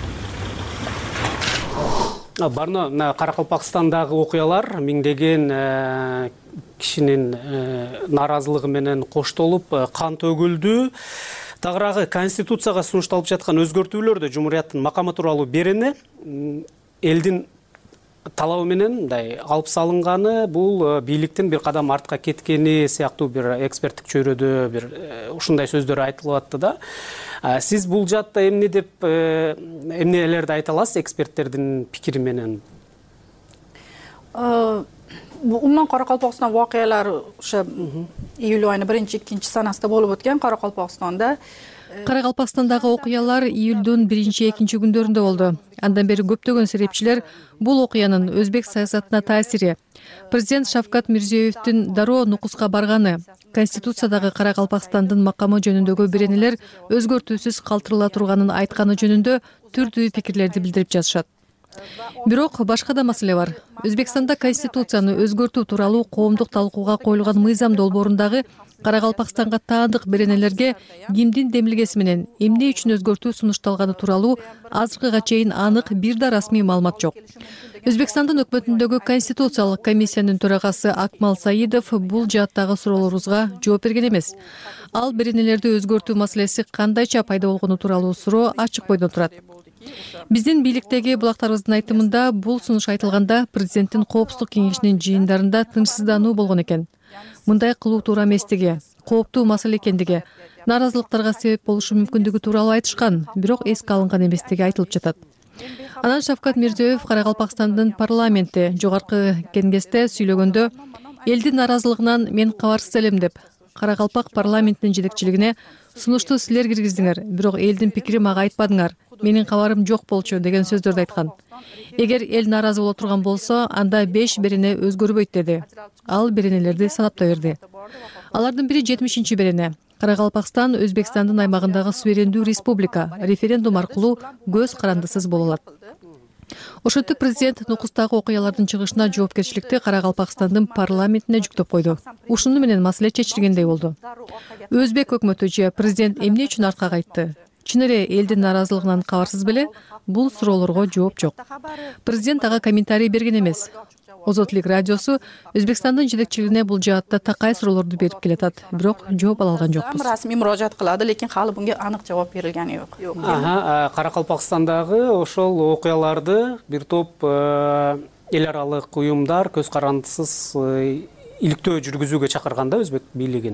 Speaker 9: Барно Каракалпакстандагы окуялар миңдеген кишинин нааразылыгы менен коштолуп кан төгүлдү. Тагыраагы конституцияга сунушталып жаткан өзгөртүүлөрдө Жумурияттын макамы тууралуу берени элдин талабы менен мындай алып салынганы, бул бийликтин бир кадам артка кеткени сыяктуу бир эксперттик чөйрөдө бир ушундай сөздөр айтылып атты да. Сиз бул жаатта эмне деп эмнелерди айта аласыз эксперттердин пикири менен?
Speaker 13: Umuman Qoraqalpog'iston voqealari o'sha iyul oyining 1-2 sanasida bo'lib o'tgan Qoraqalpog'istonda.
Speaker 5: Каракалпакстандагы окуялар июлдун 1-2 күндөрүндө болду. Андан бери көптөгөн серепчилер бул окуянын өзбек саясатына таасири, президент Шавкат Мирзиёевдин дароо Нукуска барганы, конституциядагы Каракалпакстандын макамы жөнүндөгү беренелер өзгөртүүсүз калтырыла турганын айтканы жөнүндө түрдүү пикирлерди билдирип жатышат. Бирок башка да маселе бар. Өзбекстанда конституцияны өзгөртүү тууралуу коомдук талкууга коюлган мыйзам долбоорундагы Каракалпакстанга таандык беренелерге кимдин демилгеси менен эмне үчүн өзгөртүү сунушталганы тууралуу азыркыга чейин анык бир да расмий маалымат жок. Өзбекстандын өкмөтүндөгү конституциялык комиссиянын төрагасы Акмал Саидов бул жааттагы суроолорубузга жооп берген эмес. Ал беренелерди өзгөртүү маселеси кандайча пайда болгону тууралуу суроо ачык бойдон турат. Биздин бийликтеги булактарыбыздын айтымында бул сунуш айтылганда президенттин коопсуздук кеңешинин жыйындарында тынчсыздануу болгон экен. Мындай кылуу туура эместиги, кооптуу маселе экендиги, нааразылыктарга себеп болушу мүмкүндүгү тууралуу айтышкан, бирок эске алынган эместиги айтылып жатат. Анан Шавкат Мирзиёев Каракалпакстандын парламенти жогорку кеңесте сүйлөгөндө элдин нааразылыгынан мен кабарсыз элем деп Каракалпак парламентинин жетекчилигине Сунушту силер киргиздиңер, бирок элдин пикири мага айтпадыңар. Менин кабарым жок болчу деген сөздөрдү айткан. Эгер эл нааразы боло турган болсо, анда 5 берене өзгөрбөйт деди. Ал беренелерди санаптай берди. Алардын бири 70 берене. Каракалпакстан Өзбекстандын аймагындагы суверендүү республика, референдум аркылуу көз карандысыз боло алат. Ошентип президент Нукустагы окуялардын чыгышына жоопкерчиликти Каракалпакстандын парламентине жүктөп койду. Ушуну менен маселе чечилгендей болду. Өзбек өкмөтү же президент эмне үчүн артка кайтты? Чын эле элдин нааразылыгынан кабарсыз беле? Бул суроолорго жооп жок. Президент ага комментарий берген эмес. Озотлук радиосу Өзбекстандын жетекчилигине бул жаатта такай суроолорду берип келатат, бирок жооп ала алган жокпуз.
Speaker 13: Расмий мурожаат кылады, лекин хали bunga анык жооп берилгени жок.
Speaker 9: Каракалпакстандагы ошол окуяларды бир топ эл аралык уюмдар көз карандысыз иликтөө жүргүзүүгө чакырганда өзбек бийлигин.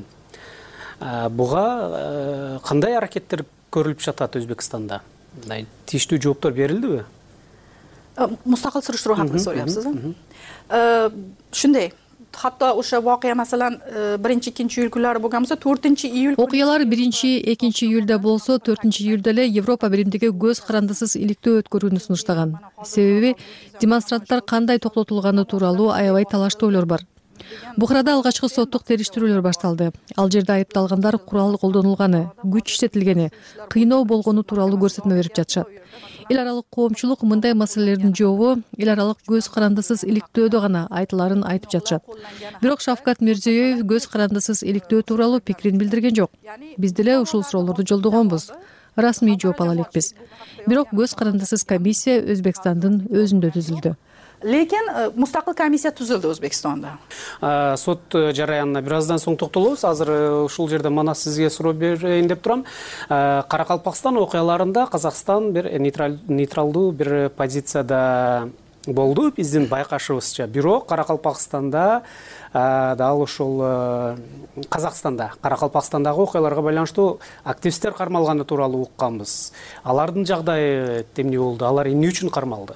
Speaker 9: Буга кандай аракеттер көрүлүп жатат Өзбекстанда? Тийиштүү жооптор берилдиби?
Speaker 13: Мустакыл суруштуруу хакында сураяпсыз. Shunday. Hatto o'sha voqea masalan 1-2 iyul kunlari bo'lgan bo'lsa 4-iyul
Speaker 5: окуялар 1-2 июльдө болсо 4-июльдө эле Европа биримдиги көз карандысыз иликтөө өткөрүүнү сунуштаган. Себеби демонстранттар кандай токтотулганы тууралуу аябай талаштоолор бар. Бухарада алгачкы соттук териштирүүлөр башталды. Ал жерде айыпталгандар курал колдонулганы, күч иштетилгени, кыйноо болгону тууралуу көрсөтмө берип жатышат. Эл аралык коомчулук мындай маселелердин жообу эл аралык көз карандысыз иликтөөдө гана айтыларын айтып жатышат. Бирок Шавкат Мирзиёев көз карандысыз иликтөө тууралуу пикирин билдирген жок. Биз деле ушул суроолорду жолдогонбуз. Расмий жооп ала элекпиз. Бирок көз карандысыз комиссия Өзбекстандын өзүндө түзүлдү.
Speaker 13: Lekin mustaqil komissiya tuzildi O'zbekistonda.
Speaker 9: Sot jarayonuna birazdan so'ng to'xtalamiz. Hozir ушул жерде мана sizga суроо берейин деп турам. Каракалпакстан окуяларында Казакстан бир нейтралдуу бир позицияда болду биздин байкашыбызча. Бирок Каракалпакстанда дал ушул Казакстанда, Каракалпакстандагы окуяларга байланыштуу активисттер кармалганы тууралуу укканбыз. Алардын жагдайы эмне болду? Алар эмне үчүн кармалды?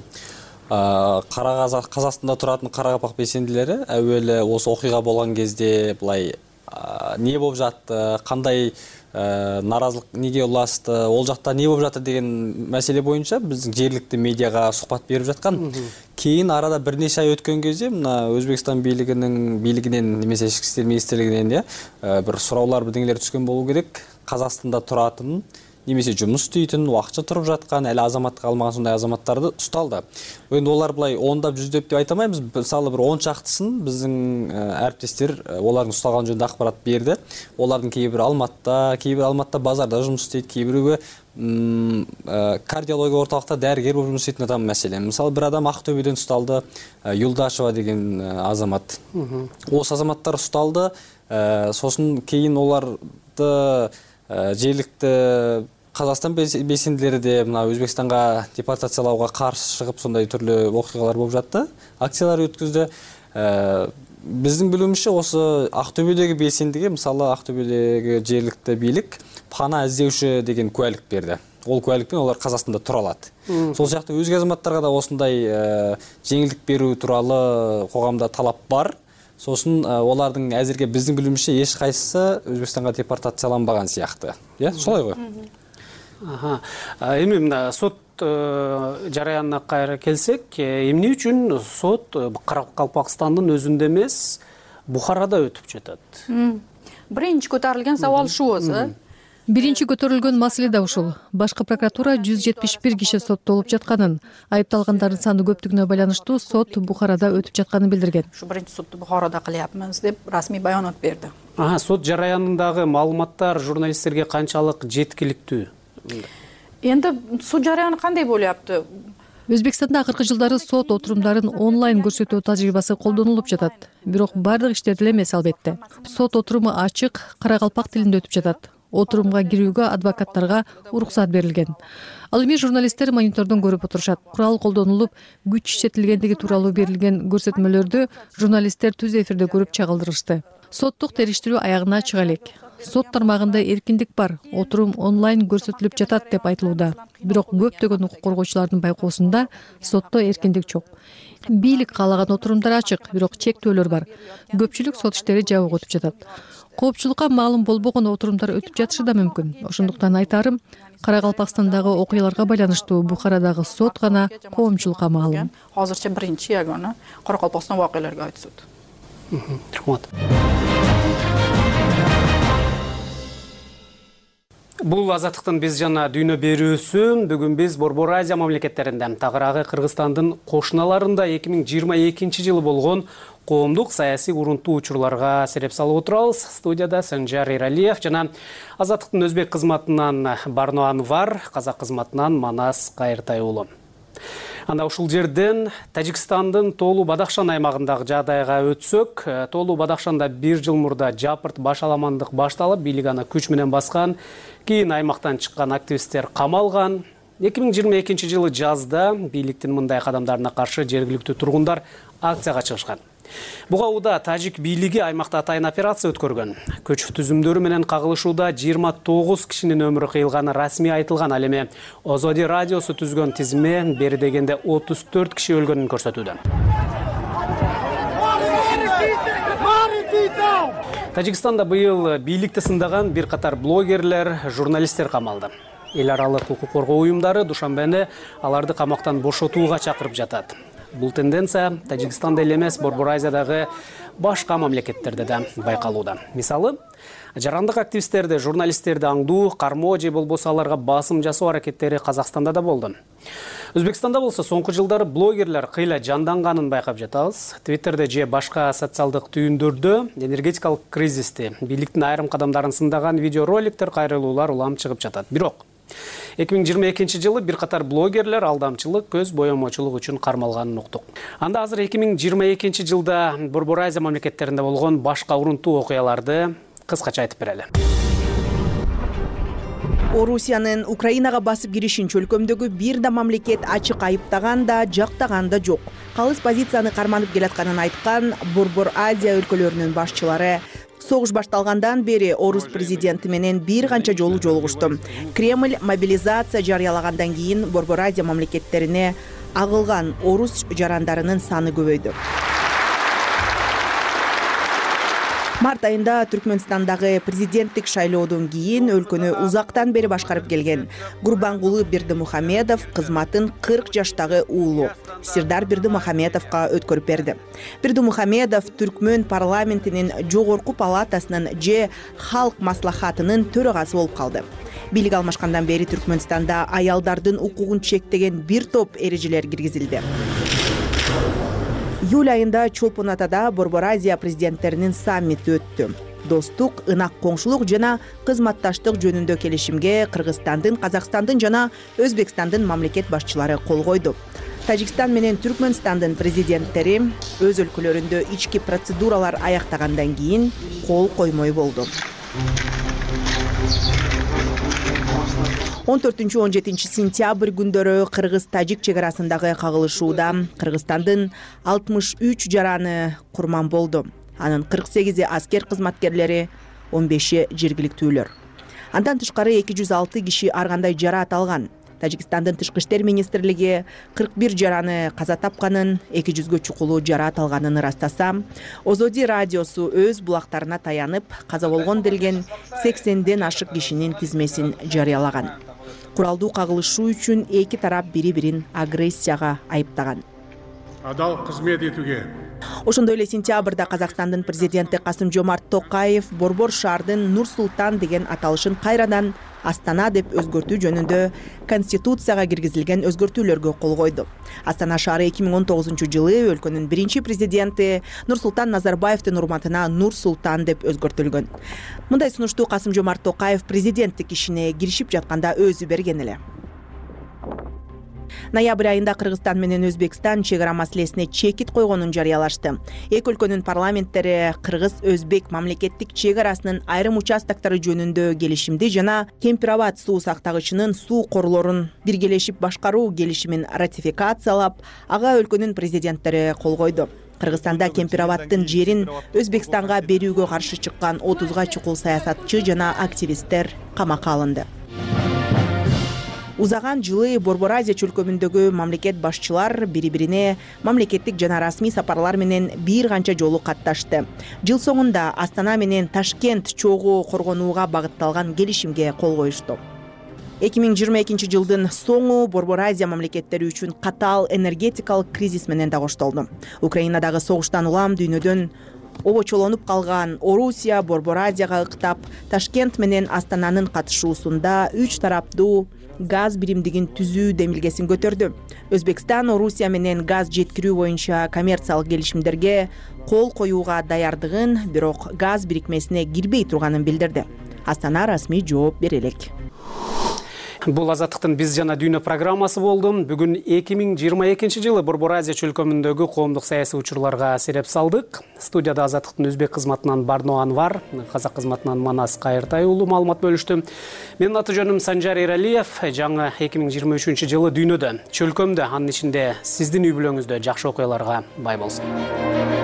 Speaker 12: Казакстанда туратын каракалпак белсендилери әуелі осы окуйга болгон кезде былай не болуп жатты, кандай наразылык неге улашты, ол жакта не болуп жатыр деген маселе боюнча биздин жергиликтүү медиага сухбат берип жаткан. Кийин арада бир нече ай өткөн кезде мына Өзбекстан бийлигинен немесе ички иштер министрлигинен бир суроолор бирдеңелер түшкөн болуу керек. Казакстанда туратын немесе жумуш істейтін, уақытша тұрып жатқан, әлі азаматтық алмаған сондай азаматтарды ұсталды. Енді олар былай ондап жүздеп деп айтамаймыз. Мысалы бір 10 шақтысын біздің әріптестер олардың ұсталған жөнінде ақпарат берді. Олардың кейбір Алматыда базарда жұмыс істейді, кейбіреуі кардиология орталықта дәрігер болып жұмыс істейтін адам мәселе. Мысалы бір адам Ақтөбеден ұсталды, Юлдашева деген азамат. Осы азаматтар ұсталды. Сосын кейін оларды жергиликтүү Казакстан белсендилери де мына Өзбекстанга депортациялауга каршы чыгып сондай түрлүү окуялар болуп жатты. Акциялар өткөздү. Биздин билүүбүзчө осы Актөбөдөгү белсендиге, мисалы Актөбөдөгү жергиликтүү бийлик пана издөөчү деген куәлик берди. Ол куәликпен олар Казакстанда тура алат. Сол сыяктуу өзге азаматтарга да осындай жеңилдик берүү тууралуу когамда талап бар. Сосын олардың әзірге біздің білімізше еш қайсысы Өзбекстанға депортацияланбаған сияқты. Солай ғой?
Speaker 9: Эми мына сот жараянына кайра келсек, эмне үчүн сот Каракалпакстандын өзүндө эмес, Бухарада өтүп жатат?
Speaker 13: Биринчи көтөрүлгөн сабал ушул өзү.
Speaker 5: Биринчи көтөрүлгөн маселе да ушул. Башкы прокуратура 171 киши соттолуп жатканын, айыпталгандардын саны көптүгүнө байланыштуу сот Бухарада өтүп жатканын билдирген.
Speaker 13: Ушу биринчи сотду Бухарада кылябыз деп расмий баянат берди.
Speaker 9: Сот жараянындагы маалыматтар журналисттерге канчалык жеткиликтүү?
Speaker 13: Эndi суд жараяны кандай болупту?
Speaker 5: Өзбекстанда акыркы жылдары сот отурумдарын онлайн көрсөтүү тажрыйбасы колдонулуп жатат. Бирок бардык иштерде эле эмес албетте. Сот отуруму ачык, каракалпак тилинде өтүп жатат. Отурумга кирүүгө адвокаттарга уруксат берилген. Ал эми журналисттер монитордон көрүп отурушат. Курал колдонулуп, күч иштетилгендиги тууралуу берилген көрсөтмөлөрдү журналисттер түз эфирде көрүп чагылдырышты. Соттук териштирүү аягына чыга элек. Сот тармагында эркиндик бар, отурум онлайн көрсөтүлүп жатат деп айтылууда. Бирок көптөгөн укук коргоочулардын байкоосунда сотто эркиндик жок. Бийлик каалаган отурумдар ачык, бирок чектөөлөр бар. Көпчүлүк сот иштери жабык өтүп жатат. коопчулукка маалым болбогон отурумдар өтүп жатышы да мүмкүн. Ошондуктан айтарым, Каракалпакстандагы окуяларга байланыштуу Бухарадагы сот гана коомчулукка маалым.
Speaker 13: Hozircha birinchi yagona Qoraqalpog'iston voqealariga oid sud.
Speaker 9: Rahmat. Бул азаттыктын биз жана дүйнө берүүсү. Бүгүн биз Борбор Азия мамлекеттеринде, тагыраагы Кыргызстандын кошуналарында 2022 жылы болгон коомдук саясий урунтуу учурларга сереп салып отурабыз. Студияда Санжар Эралиев жана азаттыктын өзбек кызматынан Барно Анвар, казак кызматынан Манас Кайыртай уулу. Анда ушул жерден Тажикстандын Тоолу Бадахшан аймагындагы жагдайга өтсөк, Тоолу Бадахшанда 1 жыл мурда жапырт башаламандык башталып, бийлик аны күч менен баскан. Кийин аймактан чыккан активисттер камалган. 2022 жылы жазда бийликтин мындай кадамдарына каршы жергиликтүү тургундар акцияга чыгышкан. Буга уда тажик бийлиги аймакта атайын операция өткөргөн. Көч түзүмдөрү менен кагылышууда 29 кишинин өмүрү кыйылганы расмий айтылган. Ал эми Озоди радиосу түзгөн тизме бери дегенде 34 киши өлгөнүн көрсөтүүдө. Тажикстанда быйыл бийликти сындаган бир катар блогерлер, журналисттер камалды. Эл аралык укук коргоо уюмдары Душанбени аларды камактан бошотууга чакырып жатат. Бул тенденция Тажикстанда эле эмес, Борбор Азиядагы башка мамлекеттерде да байкалууда. Мисалы, жарандык активисттерди, журналисттерди аңдуу, кармоо же болбосо аларга басым жасоо аракеттери Казакстанда да болду. Өзбекстанда болсо соңку жылдары блогерлер кыйла жанданганын байкап жатабыз. Твиттерде же башка социалдык түйүндөрдө энергетикалык кризисти, бийликтин айрым кадамдарын сындаган видеороликтер, кайрылуулар улам чыгып жатат. Бирок 2022 жылы бир катар блогерлер алдамчылык, көз боемочулук үчүн кармалганын уктук. Анда азыр 2022 жылда Борбор Азия мамлекеттеринде болгон башка урунтуу окуяларды кыскача айтып берели.
Speaker 20: Орусиянын Украинага басып киришин чөлкөмдөгү бир да мамлекет ачык айыптаган да, жактаган да жок. Калыс позицияны карманып келатканын айткан Борбор Азия өлкөлөрүнүн башчылары согуш башталгандан бери орус президенти менен бир канча жолу жолугушту. Кремль мобилизация жарыялагандан кийин Борбор Азия мамлекеттерине агылган орус жарандарынын саны көбөйдү. Март айында Түркмөнстандагы президенттик шайлоодон кийин өлкөнү узактан бери башкарып келген Гурбангулы Бердимухамедов кызматын 40 жаштагы уулу Сирдар Бердимухамедовго өткөрүп берди. Бердимухамедов Түркмөн парламентинин жогорку палатасынын же Халк маслахатынын төрагасы болуп калды. Бийлик алмашкандан бери Түркмөнстанда аялдардын укугун чектеген бир топ эрежелер киргизилди. Июль айында Чолпон Атада Борбор Азия президенттеринин саммити өттү. Достук, ынак коңшулук жана кызматташтык жөнүндө келишимге Кыргызстандын, Казакстандын жана Өзбекстандын мамлекет башчылары кол койду. Тажикстан менен Түркмөнстандын президенттери өз өлкөлөрүндө ички процедуралар аяктагандан кийин кол коймой болду. 14-17 сентябрь күндөрү Кыргыз-Тажик чек арасындагы кагылышууда Кыргызстандын 63 жараны курман болду. Анын 48 аскер кызматкерлери, 15 жергиликтүүлөр. Андан тышкары 206 киши ар кандай жараат алган. Тажикстандын тышкы иштер министрлиги 41 жараны каза тапканын, 200гө чукулуу жараат алганын ырастаса, Озоди радиосу өз булактарына таянып, каза болгон делген 80ден ашык кишинин тизмесин жарыялаган. Куралдуу кагылышуу үчүн эки тарап бири-бирин агрессияга айыптаган.
Speaker 21: Адал кызмет этүүгө.
Speaker 20: Ошондой эле сентябрда Казакстандын президенти Касым-Жомарт Токаев Борбор шаардын Нур-Султан деген аталышын кайрадан Астана деп өзгөртүү жөнүндө Конституцияга киргизилген өзгөртүүлөргө кол койду. Астана шаары 2019 жылы өлкөнүн биринчи президенти Нурсултан Назарбаевдин урматына Нур-Султан деп өзгөртүлгөн. Мындай сунушту Касым-Жомарт Токаев президенттик ишине киришип жатканда өзү берген эле. Ноябрь айында Кыргызстан менен Өзбекстан чек ара маселесине чекит койгонун жарыялашты. Эки өлкөнүн парламенттери Кыргыз-Өзбек мамлекеттик чек арасынын айрым участоктору жөнүндө келишимди жана Кемпир-Абад суу сактагычынын суу корлорун биргелешип башкаруу келишимин ратификациялап, ага өлкөнүн президенттери кол койду. Кыргызстанда Кемпир-Абадтын жерин Өзбекстанга берүүгө каршы чыккан 30га чукул саясатчы жана активисттер камакка алынды. Узаган жылы Борбор Азия чөлкөмүндөгү мамлекет башчылар бири-бирине мамлекеттик жана расмий сапарлар менен бир канча жолу катташты. Жыл соңунда Астана менен Ташкент чогуу коргонууга багытталган келишимге кол коюшту. 2022 жылдын соңу Борбор Азия мамлекеттери үчүн катаал энергетикалык кризис менен да коштолду. Украинадагы согуштан улам дүйнөдөн обочолонуп калган Орусия Борбор Азияга ыктап, Ташкент менен Астананын катышуусунда 3 тараптуу газ биримдигин түзүү демилгесин көтөрдү. Өзбекстан Орусия менен газ жеткирүү боюнча коммерциялык келишимдерге кол коюуга даярдыгын, бирок газ бирикмесине кирбей турганын билдирди. Астана расмий жооп бере элек.
Speaker 9: Бул Азаттыктын биз жана дүйнө программасы болду. Бүгүн 2022 жылы Борбор Азия чөлкөмүндөгү коомдук саясий учурларга сереп салдык. Студияда Азаттыктын өзбек кызматынан Барно Анвар, казак кызматынан Манас Кайыртай уулу маалымат бөлүштү. Менин аты жөнүм Санжар Эралиев. Жаңы 2023 жылы дүйнөдө, чөлкөмдө, анын ичинде сиздин үй бүлөңүздө жакшы окуяларга бай болсун.